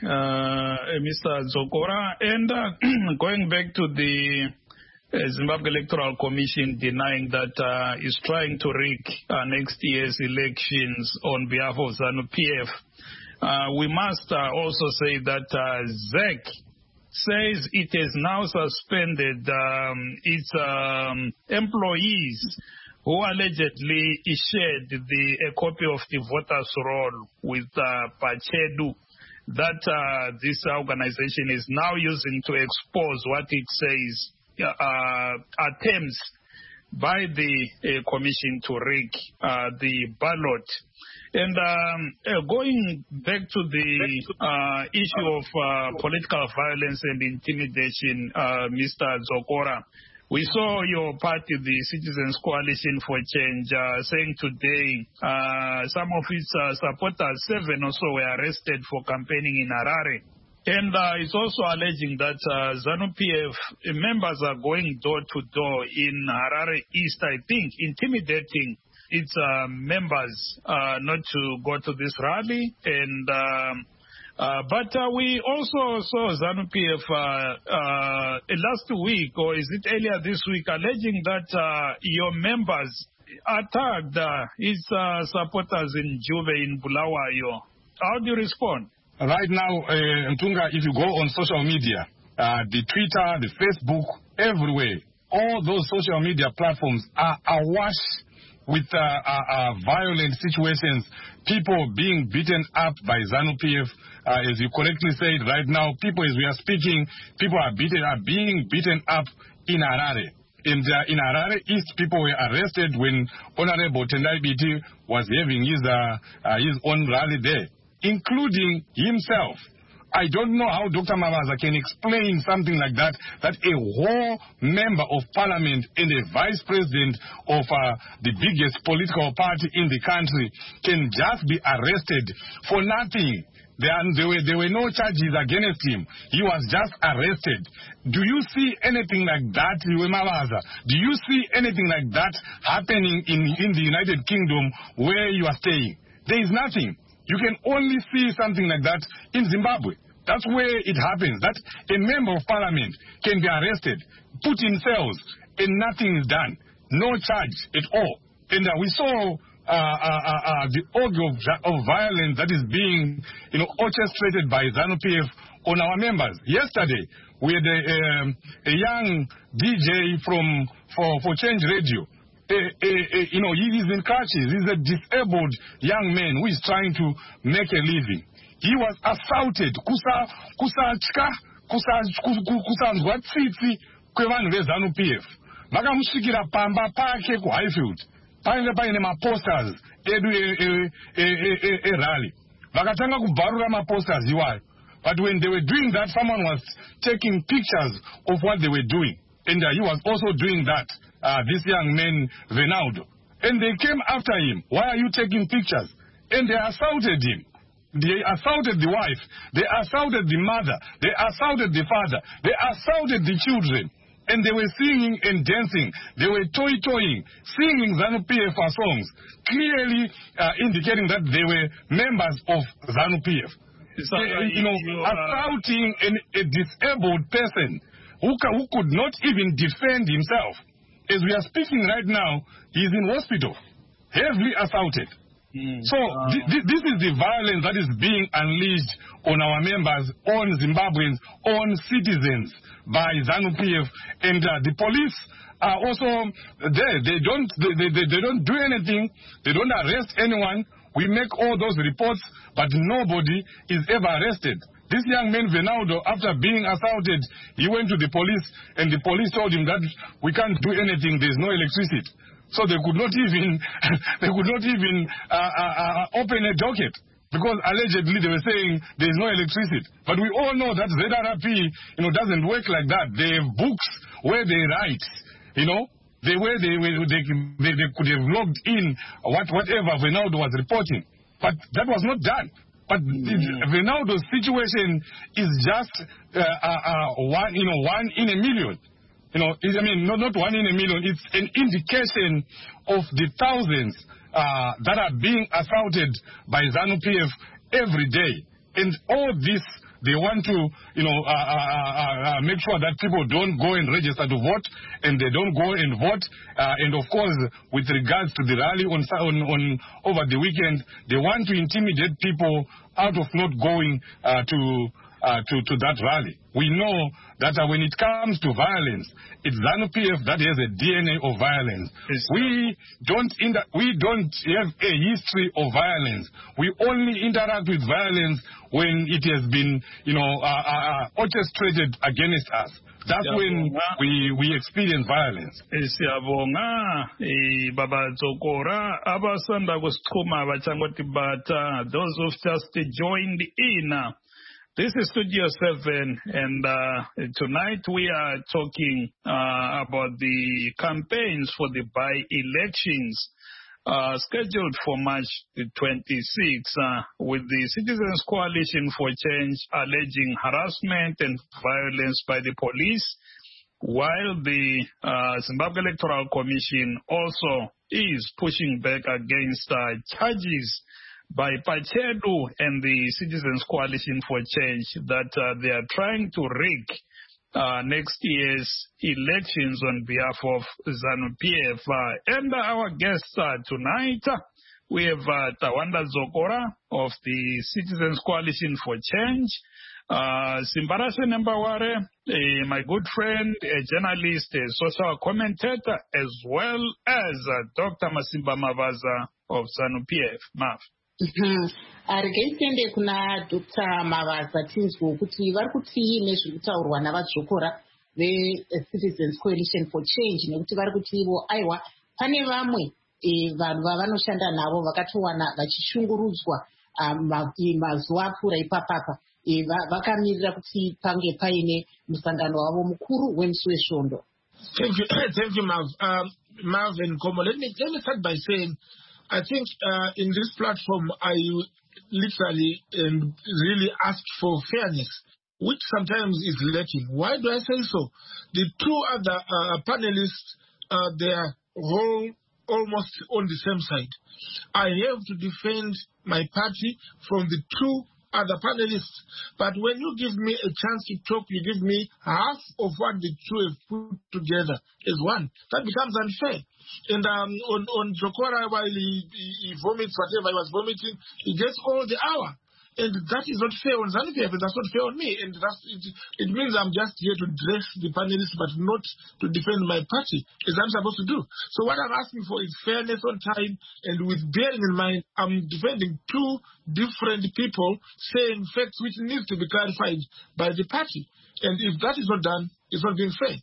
[SPEAKER 1] Mr. Zokora. And going back to the Zimbabwe Electoral Commission denying that is trying to rig next year's elections on behalf of ZANU-PF, we must also say that ZEC says it has now suspended its employees who allegedly shared a copy of the voters' roll with Pachedu that this organization is now using to expose what it says attempts by the commission to rig the ballot. And going back to the issue of political violence and intimidation, Mr. Zokora, we saw your party, the Citizens Coalition for Change, saying today some of its supporters, 7 or so, were arrested for campaigning in Harare. And it's also alleging that ZANU-PF members are going door to door in Harare East, I think, intimidating its members not to go to this rally. And But we also saw ZANU-PF last week, or is it earlier this week, alleging that your members attacked his supporters in Juve in Bulawayo. How do you respond?
[SPEAKER 4] Right now, Ntunga, if you go on social media, the Twitter, the Facebook, everywhere, all those social media platforms are awash with violent situations, people being beaten up by ZANU-PF. As you correctly said, right now, people, as we are speaking, people are being beaten up in Harare. In Harare East, people were arrested when Honorable Tendai Biti was having his own rally there, including himself. I don't know how Dr. Mabaza can explain something like that a whole member of parliament and a vice president of the biggest political party in the country can just be arrested for nothing. There were no charges against him. He was just arrested. Do you see anything like that, Mabaza? Do you see anything like that happening in the United Kingdom where you are staying? There is nothing. You can only see something like that in Zimbabwe. That's where it happens, that a member of parliament can be arrested, put in cells, and nothing is done. No charge at all. And we saw the orgy of violence that is being orchestrated by ZANU-PF on our members. Yesterday, we had a young DJ for Change Radio. He is in crutches. He's a disabled young man who is trying to make a living. He was assaulted. Kusanzwa tsitsi kwevanhu veZANU-PF. Vakamusvikira pamba pake kuHighfield. Paine maposters edu rally. Vakatanga kubvarura maposters iwayo. But when they were doing that, someone was taking pictures of what they were doing. And he was also doing that, this young man, Venaudo. And they came after him. Why are you taking pictures? And they assaulted him. They assaulted the wife. They assaulted the mother. They assaulted the father. They assaulted the children. And they were singing and dancing. They were toying, singing ZANU-PF songs, clearly indicating that they were members of ZANU-PF. Assaulting a disabled person who could not even defend himself. As we are speaking right now, he is in hospital, heavily assaulted. So this is the violence that is being unleashed on our members, on Zimbabweans, on citizens by ZANU-PF, and the police are also there. They don't do anything. They don't arrest anyone. We make all those reports, but nobody is ever arrested. This young man, Venaudo, after being assaulted, he went to the police, and the police told him that we can't do anything. There's no electricity. So they could not even open a docket, because allegedly they were saying there is no electricity. But we all know that ZRP doesn't work like that. They have books where they write, they could have logged in whatever Venaudo was reporting. But that was not done. But Venaudo's situation is just one in a million. Not one in a million. It's an indication of the thousands that are being assaulted by ZANU-PF every day. And all this, they want to, make sure that people don't go and register to vote, and they don't go and vote. And of course, with regards to the rally on over the weekend, they want to intimidate people out of not going to that rally. We know that when it comes to violence, it's ZANU-PF that has a DNA of violence. We don't have a history of violence. We only interact with violence when it has been, orchestrated against us. That's when we experience violence.
[SPEAKER 1] Siyabonga Baba Dzokora abasanda kusixhuma bachangoti bata, those who've just joined in. This is Studio 7, and tonight we are talking about the campaigns for the by-elections scheduled for March 26, with the Citizens Coalition for Change alleging harassment and violence by the police, while the Zimbabwe Electoral Commission also is pushing back against charges by Pachedu and the Citizens Coalition for Change that they are trying to rig next year's elections on behalf of ZANU-PF. And our guests tonight, we have Tawanda Zokora of the Citizens Coalition for Change, Simbarashe Nembaware, my good friend, a journalist, a social commentator, as well as Dr. Masimba Mavaza of ZANU-PF. Mav.
[SPEAKER 2] Arigei kuna Dr. Mavaza tinzwo kuti vari kuti nezviri kutaurwa navadzokora ve-Citizens Coalition for Change nekuti vari kuti ivo aiwa pane vamwe vanhu vavanoshanda navo vakatowana vachishungurudzwa mazuva apfuura ipapapa vakamirira kuti pange paine musangano wavo mukuru wemusi wesvondo.
[SPEAKER 5] Thank you, Marv and Komo. Let me start by saying, I think in this platform, I literally and really ask for fairness, which sometimes is lacking. Why do I say so? The two other panelists, they are all almost on the same side. I have to defend my party from the two other panelists. But when you give me a chance to talk, you give me half of what the two have put together as one. That becomes unfair. And on Zokora, while he vomits whatever he was vomiting, he gets all the hour. And that is not fair on ZANU-PF, and that's not fair on me. And it means I'm just here to dress the panelists, but not to defend my party, as I'm supposed to do. So what I'm asking for is fairness on time, and with bearing in mind, I'm defending two different people saying facts which needs to be clarified by the party. And if that is not done, it's not being fair.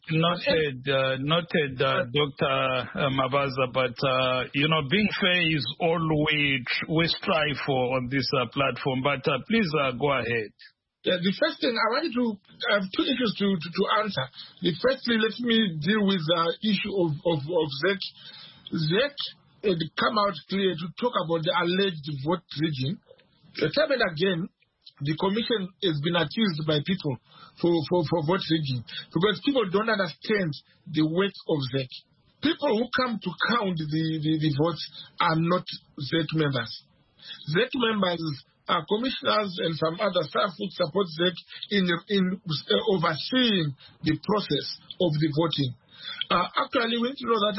[SPEAKER 1] Noted, Dr. Mavaza, but, being fair is all we strive for on this platform. But please go ahead.
[SPEAKER 5] Yeah, the first thing, I wanted to have two issues to answer. Firstly, let me deal with the issue of ZEC. ZEC had come out clear to talk about the alleged vote rigging. Time and again, the commission has been accused by people for vote rigging because people don't understand the weight of ZEC. People who come to count the votes are not ZEC members. ZEC members are commissioners and some other staff who support ZEC in overseeing the process of the voting. Actually, we need to know that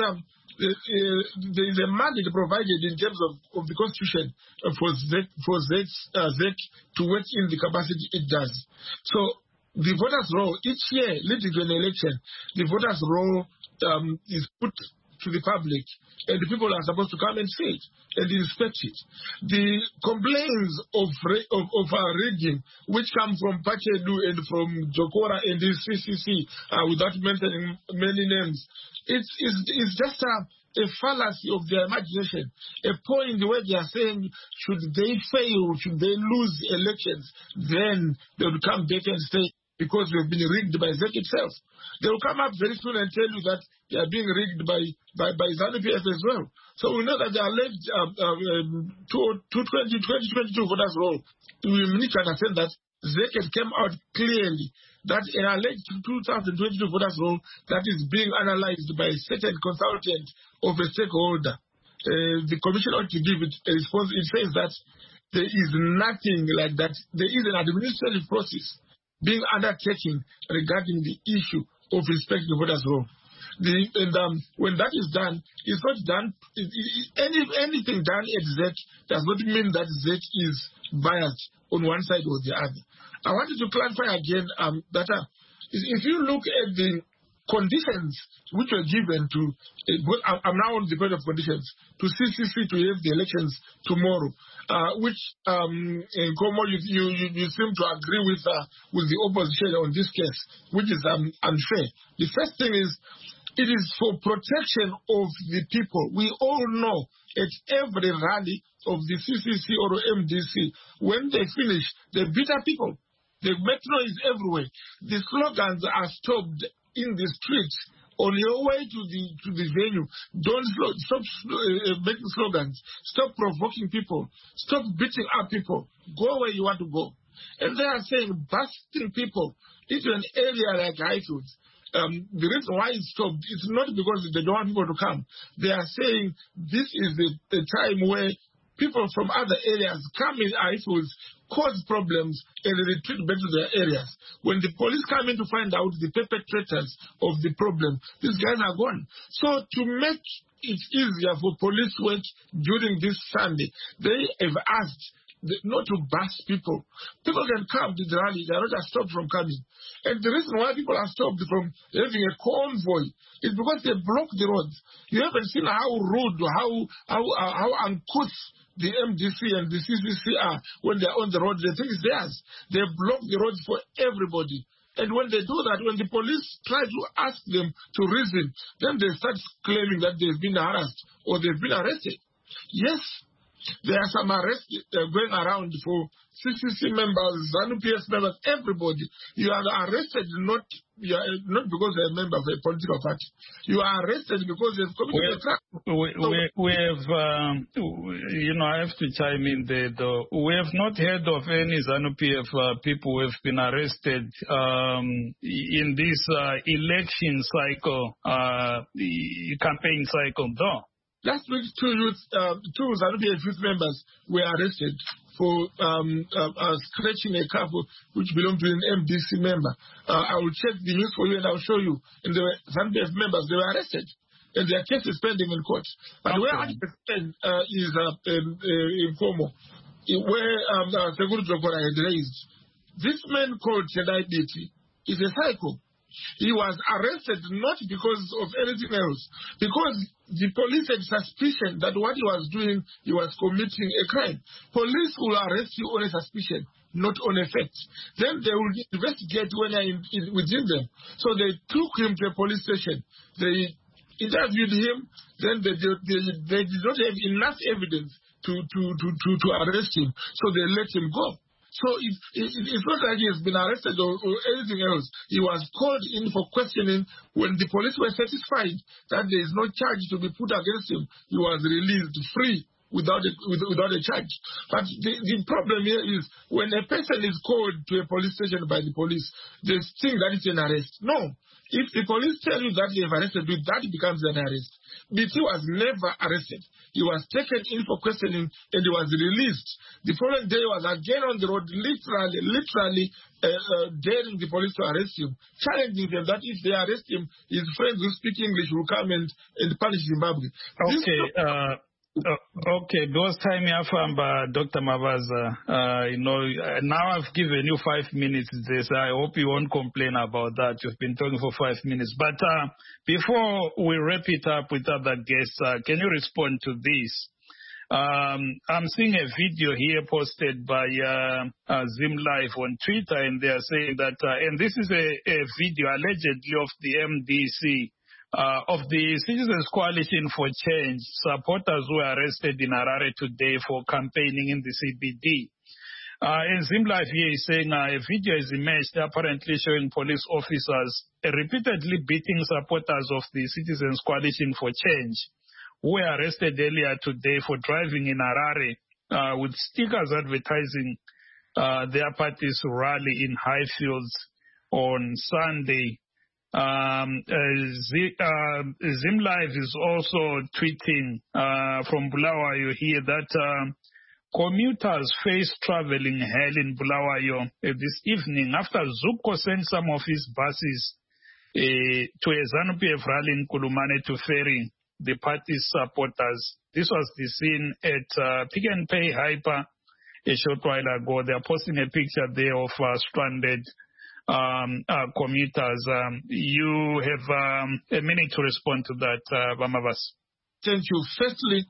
[SPEAKER 5] there is a mandate provided in terms of the Constitution for ZEC to work in the capacity it does. So the voters' roll, each year leading to an election, the voters' roll is put to the public, and the people are supposed to come and see it and inspect it. The complaints of rigging, which come from Pachedu and from Zokora and the CCC, without mentioning many names, it's just a fallacy of their imagination, a point where they are saying, should they fail, should they lose elections, then they will come back and say, because we have been rigged by ZEC itself. They will come up very soon and tell you that they are being rigged by ZANU-PF as well. So we know that the alleged 2022 voters roll. We need to understand that ZEC has come out clearly that an alleged 2022 voters roll that is being analyzed by a certain consultant of a stakeholder. The commission ought to give it a response. It says that there is nothing like that. There is an administrative process being undertaken regarding the issue of respecting the voters' roll. When that is done, it's not done. Anything done at ZEC does not mean that ZEC is biased on one side or the other. I wanted to clarify again that if you look at the conditions which were given to, I'm now on the point of conditions, to CCC to have the elections tomorrow, which in Como you seem to agree with the opposition on this case, which is unfair. The first thing is, it is for protection of the people. We all know at every rally of the CCC or MDC, when they finish, they beat up people. They make noise everywhere. The slogans are stopped in the streets. On your way to the venue, don't stop making slogans. Stop provoking people. Stop beating up people. Go where you want to go. And they are saying busting people into an area like Highfields. The reason why it's stopped is not because they don't want people to come. They are saying this is the time where people from other areas come in afterwards, cause problems, and retreat back to their areas. When the police come in to find out the perpetrators of the problem, these guys are gone. So to make it easier for police work during this Sunday, they have asked not to bust people. People can come to the rally, they are not stopped from coming. And the reason why people are stopped from having a convoy is because they block the roads. You haven't seen how rude, how uncouth the MDC and the CCC are when they're on the road. They think it's theirs. They block the roads for everybody. And when they do that, when the police try to ask them to reason, then they start claiming that they've been harassed or they've been arrested. Yes, there are some arrests going around for CCC members, ZANU-PF members, everybody. You are arrested not because you're a member of a political party. You are arrested because you've committed a crime.
[SPEAKER 1] We have, I have to chime in there though. We have not heard of any ZANU-PF people who have been arrested in this election cycle, campaign cycle though.
[SPEAKER 5] Last week, two ZANU-PF youth members were arrested for scratching a car which belonged to an MDC member. I will check the news for you and I'll show you. And the ZANU-PF members, they were arrested. And their case is pending in court. But where I understand is informal, where Seguru Jokora had raised. This man called Chedai Diti is a psycho. He was arrested not because of anything else, because the police had suspicion that what he was doing, he was committing a crime. Police will arrest you on a suspicion, not on a fact. Then they will investigate when they're within them. So they took him to a police station. They interviewed him. Then they did not have enough evidence to arrest him. So they let him go. So it's not like he has been arrested or anything else. He was called in for questioning. When the police were satisfied that there is no charge to be put against him, he was released free without a charge. But the problem here is when a person is called to a police station by the police, they think that it's an arrest. No. If the police tell you that they have arrested you, that becomes an arrest. BT was never arrested. He was taken in for questioning and he was released. The following day was again on the road, literally daring the police to arrest him, challenging them that if they arrest him, his friends who speak English will come and punish Zimbabwe.
[SPEAKER 1] Okay, because time Dr. Mavaza, now I've given you 5 minutes. I hope you won't complain about that. You've been talking for 5 minutes. But before we wrap it up with other guests, can you respond to this? I'm seeing a video here posted by Zim Live on Twitter, and they are saying that, and this is a video allegedly of the MDC, of the Citizens Coalition for Change, supporters who were arrested in Harare today for campaigning in the CBD. And Zimlife here is saying a video is emerged apparently showing police officers repeatedly beating supporters of the Citizens Coalition for Change, who were arrested earlier today for driving in Harare with stickers advertising their party's rally in Highfields on Sunday. Zimlive is also tweeting from Bulawayo here that commuters face traveling hell in Bulawayo this evening after Zupco sent some of his buses to a ZANU-PF rally in Kulumane to ferry the party's supporters. This was the scene at Pick n Pay Hyper a short while ago. They are posting a picture there of stranded commuters. You have a minute to respond to that, Bamavas.
[SPEAKER 5] Thank you. Firstly,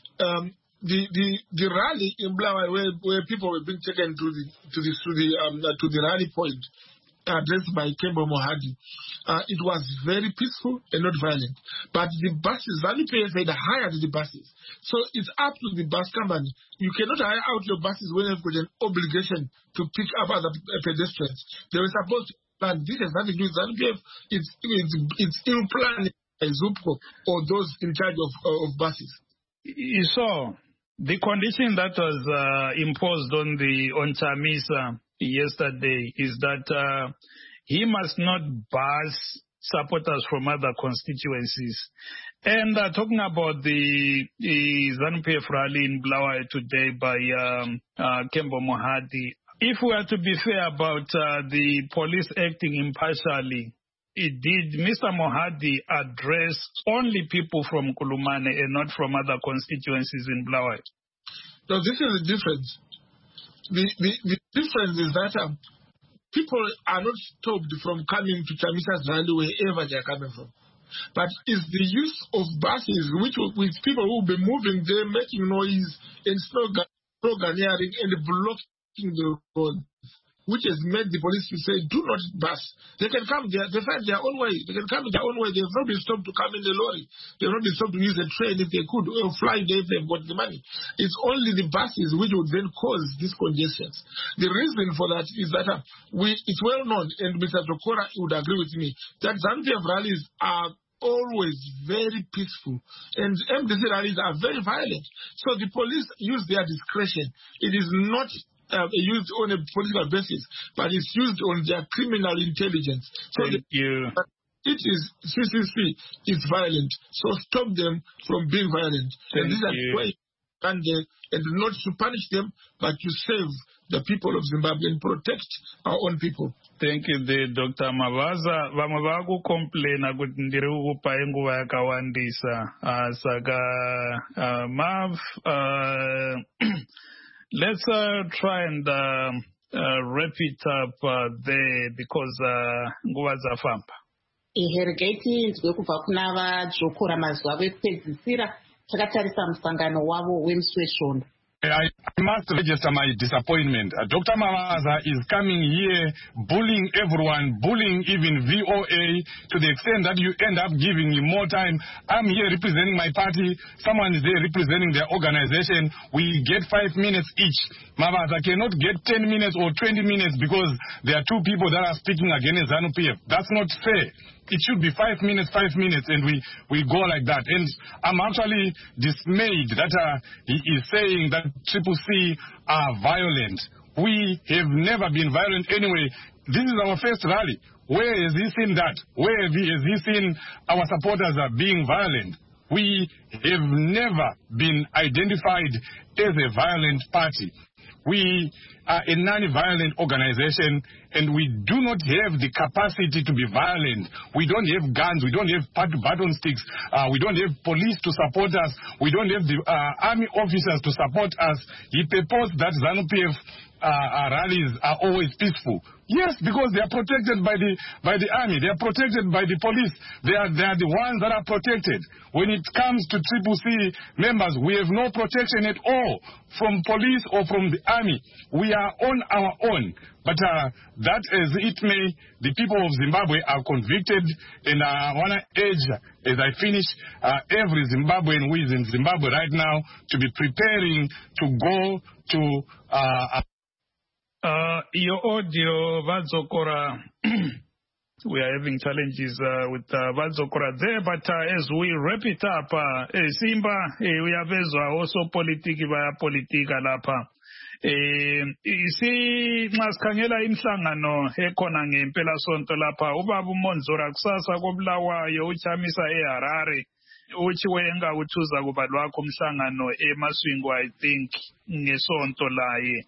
[SPEAKER 5] the rally in Bulawayo where people were being taken to the rally point addressed by Kembo Mohadi, it was very peaceful and not violent. But the buses, ZANU-PF had hired the buses. So it's up to the bus company. You cannot hire out your buses when you've got an obligation to pick up other pedestrians. They were supposed to plan. This has nothing to do with ZANU-PF. It's ill planning by Zupco or those in charge of buses.
[SPEAKER 1] So the condition that was imposed on Chamisa yesterday is that he must not bus supporters from other constituencies. And talking about the ZANU-PF rally in Bulawayo today by Kembo Mohadi, if we are to be fair about the police acting impartially, did Mr. Mohadi address only people from Kulumane and not from other constituencies in Bulawayo?
[SPEAKER 5] No, this is the difference. The difference is that people are not stopped from coming to Chamisa's rally wherever they are coming from. But it's the use of buses with people who will be moving there, making noise and sloganeering and blocking the road, which has made the police to say, do not bus. They can come there, they find their own way. They can come in their own way. They have not been stopped to come in the lorry. They have not been stopped to use a train if they could, or fly there if they've got the money. It's only the buses which would then cause these congestions. The reason for that is that it's well known, and Mr. Jokora would agree with me, that ZANU-PF rallies are always very peaceful, and MDC rallies are very violent. So the police use their discretion. It is not used on a political basis, but it's used on their criminal intelligence. So
[SPEAKER 1] Thank you.
[SPEAKER 5] It is CCC is violent, so stop them from being violent.
[SPEAKER 1] Thank
[SPEAKER 5] and this is why and not to punish them, but to save the people of Zimbabwe and protect our own people.
[SPEAKER 1] Thank you, Dr. Mavaza. Vamwe vakukomplaina kuti ndiri kukupa nguva yakawandisa. Saka Mav, let's try and wrap it up there because nguva dzafamba.
[SPEAKER 2] Herigeti nzwe kubva kuna vaJokora mazuva avo ekupedzisira takatarisa musangano wavo wemusi wesvondo.
[SPEAKER 4] I must register my disappointment. Dr. Mavaza is coming here bullying everyone, bullying even VOA to the extent that you end up giving him more time. I'm here representing my party. Someone is there representing their organization. We get 5 minutes each. Mavaza cannot get 10 minutes or 20 minutes because there are two people that are speaking against ZANU-PF. That's not fair. It should be 5 minutes, and we go like that. And I'm actually dismayed that he is saying that CCC are violent. We have never been violent anyway. This is our first rally. Where has he seen that? Where has he seen our supporters are being violent? We have never been identified as a violent party. We are a non-violent organization, and we do not have the capacity to be violent. We don't have guns. We don't have button sticks. We don't have police to support us. We don't have the army officers to support us. He proposed that ZANU-PF rallies are always peaceful. Yes, because they are protected by the army. They are protected by the police. They are the ones that are protected. When it comes to CCC members, we have no protection at all from police or from the army. We are on our own. But that as it may, the people of Zimbabwe are convicted, and I want to urge, as I finish, every Zimbabwean who is in Zimbabwe right now to be preparing to go to
[SPEAKER 1] your audio, Vadzokora, we are having challenges with Vadzokora there, but as we wrap it up, Simba, we have also politika lapha. Masikhangela imhlangano ekhona ngempelasonto lapha ubaba uMonzora kusasa koBulawayo uchamisa eHarare uthi wenga uthuza kuba lwakho umhlangano eMaswingo I think ngesonto laye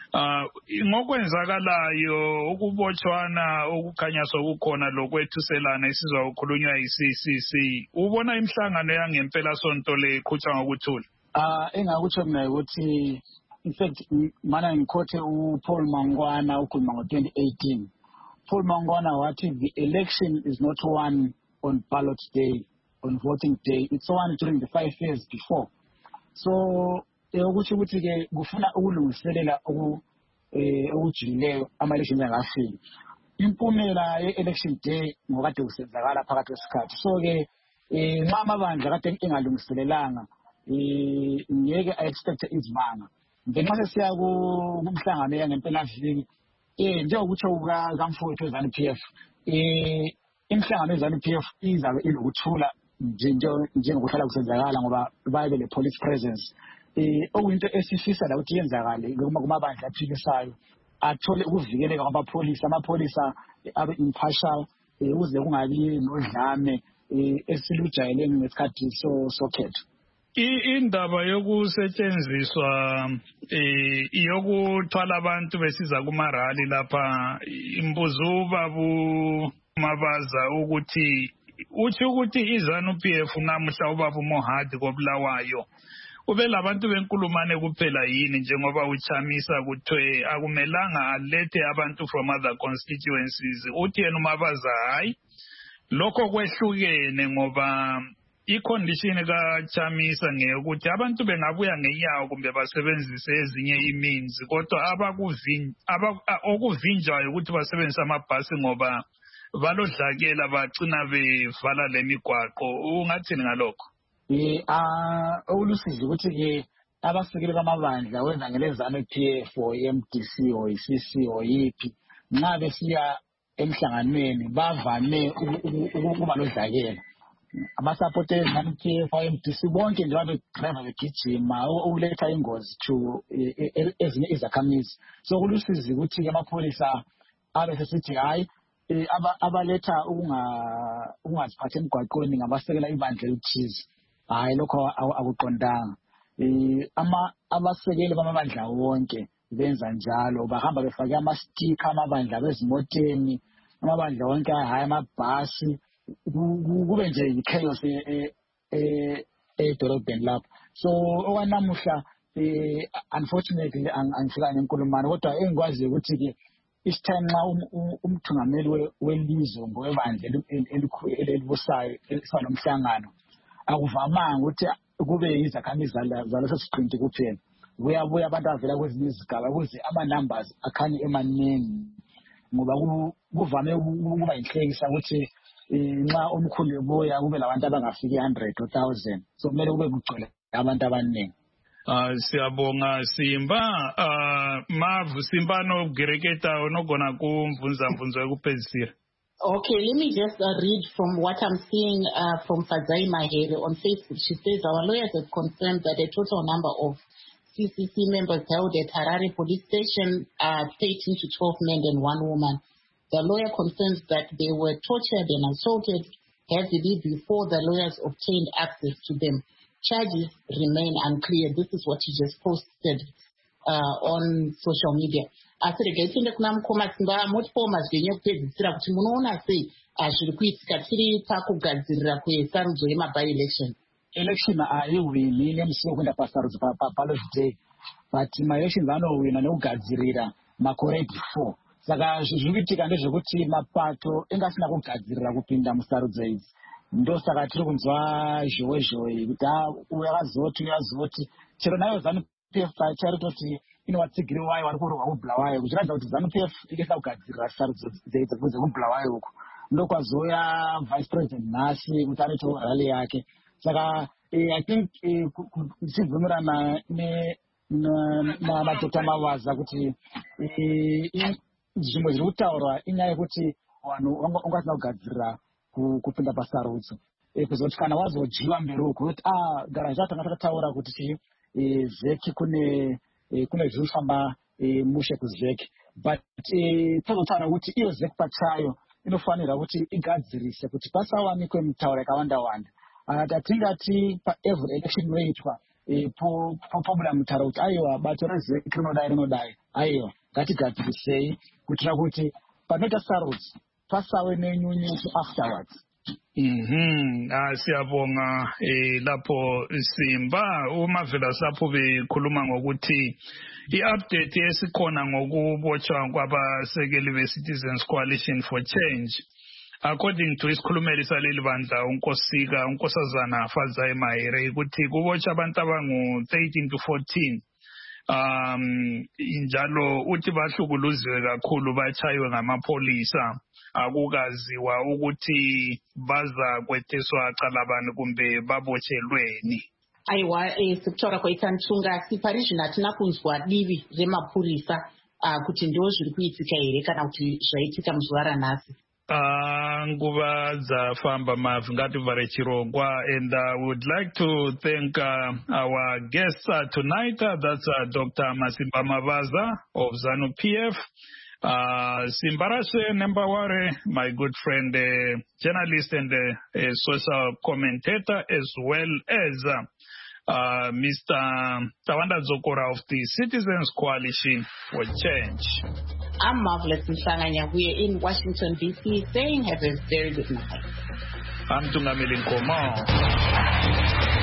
[SPEAKER 1] ngokwenzakalayo ukubotshwana ukukhanya sokukhona lokwethuselana isizwa ukukhulunywa yiCCC ubona imhlangano yangempela sonto le iqhutshwa ngokuthula
[SPEAKER 3] engakutsho mina ukuthi in fact mana ngikhote uPaul Mangwana ukhuluma ngo2018 Paul Mangwana wathi the election is not won on ballot day on voting day it's won during the 5 years before so ukuthi ke kufuna ukulungiselela okujileyo ama-election angafiki impumela ye-election day ngokade kusenzakala phakathi kwesikhathi so ke nxa amabandla kade engalungiselelanga ngeke a-expecte izibanga ngenxa sesiya kumhlangano yangempela viki njengokutsho kukamfowethu we-ZANU-PF imihlangano ye-ZANU-PF izabe ilokuthula njengokuhlala kusenzakala ngoba babe le-police presence okuyinto esifisa la ukuthi yenzakale kumabandla aphikisayo athole ukuvikeleka kwamapholisa amapholisa abe impartial ukuze kungabi nodlame esilujayele ngesikhathi sokhetho.
[SPEAKER 1] Indaba yokusetshenziswa yokuthwala abantu besiza kumarali lapha imbuzo babu Mabaza ukuthi uthi ukuthi iZANU-PF namuhla ubaba uMohadi koBulawayo ube labantu benkulumane kuphela yini njengoba uchamisa kuthiwe akumelanga alethe abantu from other constituencies. Uthi yena uMabaza hayi lokho kwehlukene ngoba icondition kaChamisa ngeyokuthi abantu bengabuya ngenyawo kumbe basebenzise ezinye imeans kodwa okuvinjwayo ukuthi basebenzise amabhasi ngoba balodlakela bagcina bevala lemigwaqo. Ungathini ngalokho?
[SPEAKER 3] Olusizi ukuthi ke abasekeli bamabandla wenza ngeleZANU-PF or MDC or ICC or yipi nxa besiya emhlanganweni bavame ukuba lodlakela. Amasupporters eZANU-PF or MDC bonke nje babedrive begijima ukuletha ingozi to ezinye izakhamizi. So kulusizi ukuthi ke amapholisa abe sesithi hayi abaletha ungaziphathe emgwaqweni ngabasekela ibandla elithize. Hayi lokho akuqondanga. Abasekeli bamabandla wonke benza njalo bahamba befake ama-sticker amabandla bezimoteni amabandla wonke hayi amabhasi kube nje i-chaos edolobheni lapho. So okwanamuhla unfortunately angifika nenkulumane kodwa engikwazi ukuthi ke isithatha nxa umthungameli welizwe ngowebandla elibusayo esalomhlangano akuvamanga ukuthi kube yizakhamizi zaleso siqinti kuphela. Buya abantu avela kwezinye izigaba ukuze ama-numbers akhanye emaningi ngoba kuvame ukuba inhlekisa ukuthi nxa omkhulu ebuya kube labantu abangafiki 100 or 1000. So kumele kube kugcwele abantu abaningi.
[SPEAKER 1] Siyabonga Simba Mavu Simba no Gereketa onogona kumvunza ekuphezisira.
[SPEAKER 2] Okay, let me just read from what I'm seeing from Fadzai Mahere on Facebook. She says our lawyers have confirmed that a total number of CCC members held at Harare police station are 13 to 12 men and 1 woman. The lawyer confirms that they were tortured and assaulted heavily before the lawyers obtained access to them. Charges remain unclear. This is what she just posted on social media. Asiregaitinde kuna mukoma simba motipoma zvenye kupedzisira kuti munoona sei zviri kuitika tiri pakugadzirira kwesarudzo yemaby election.
[SPEAKER 3] Election aiwini nemusiwo kuenda pasarudzo palove day but ma-elections anowina nekugadzirira makore before. Saka zviri kuitika ndezvekuti mapato engasina kugadzirira kupinda musarudzo idzi. Ndosaka tiri kunzwa zhowe kuti uyakazoti chero nayo ZANU-PF charitoti inowatsigiri wayo vari kurohwa kuBulawayo kuchiratidza kuti ZANU-PF ikaisa kugadzirira sarudzo dzekunze kuBulawayo uko ndokwazoya vice president nhasi kuti anoitawo rally yake. Saka I think tichibvumirana namadokta Mabaza kuti zvimwe zviri kutaurwa inyaya yekuti vanhu vangasina kugadzirira kupinda pasarudzo kuzoti kana wazodyiwa mberi uko kuti gara zvatanga takataura kuti zeki kune zviri kufamba mushe kuzeki but tozotaura kuti iyo zeki pachayo inofanira kuti igadzirise kuti pasawanikwe mitauro yakawanda-wanda. Tatingati paevery election inoitwa pobuda mutauro kuti aiwa bato rezeki rinodai aiwa ngatigadzirisei kuitira kuti panoita sarudzo pasawe nenyunyuto afterwards.
[SPEAKER 1] Siyabonga lapho Simba umavela sapho bekhuluma ngokuthi i-update esikhona ngokubotshwa kwabasekeli be-Citizens Coalition for Change according to isikhulumeli saleli bandla unkosazana Fadzai Mahere ukuthi kubotshwa abantu abangu-13 to 14 njalo uthi bahlukuluziwe kakhulu bachayiwe ngamapholisa akukaziwa ukuthi baza kwetheswa calabani kumbe babotshelweni.
[SPEAKER 2] Aiwa sekutaura kwaita Ntunga siparizvino hatina kunzwa divi remapurisa kuti ndiwo zviri kuitika here kana kuti zvaitika muzuva ranhasi.
[SPEAKER 1] Nguva dzafamba Mavu ngativhare chirongwa and we would like to thank our guests tonight. That's Dr. Masimba Mabaza of ZANU-PF. Simbarashe Nembaware, my good friend, journalist and social commentator, as well as Mr. Tawanda Zokora of the Citizens Coalition for Change.
[SPEAKER 2] I'm Marvelous Msanganya. We're in Washington, D.C., saying have a very good night.
[SPEAKER 1] I'm Tungamili Nkomo.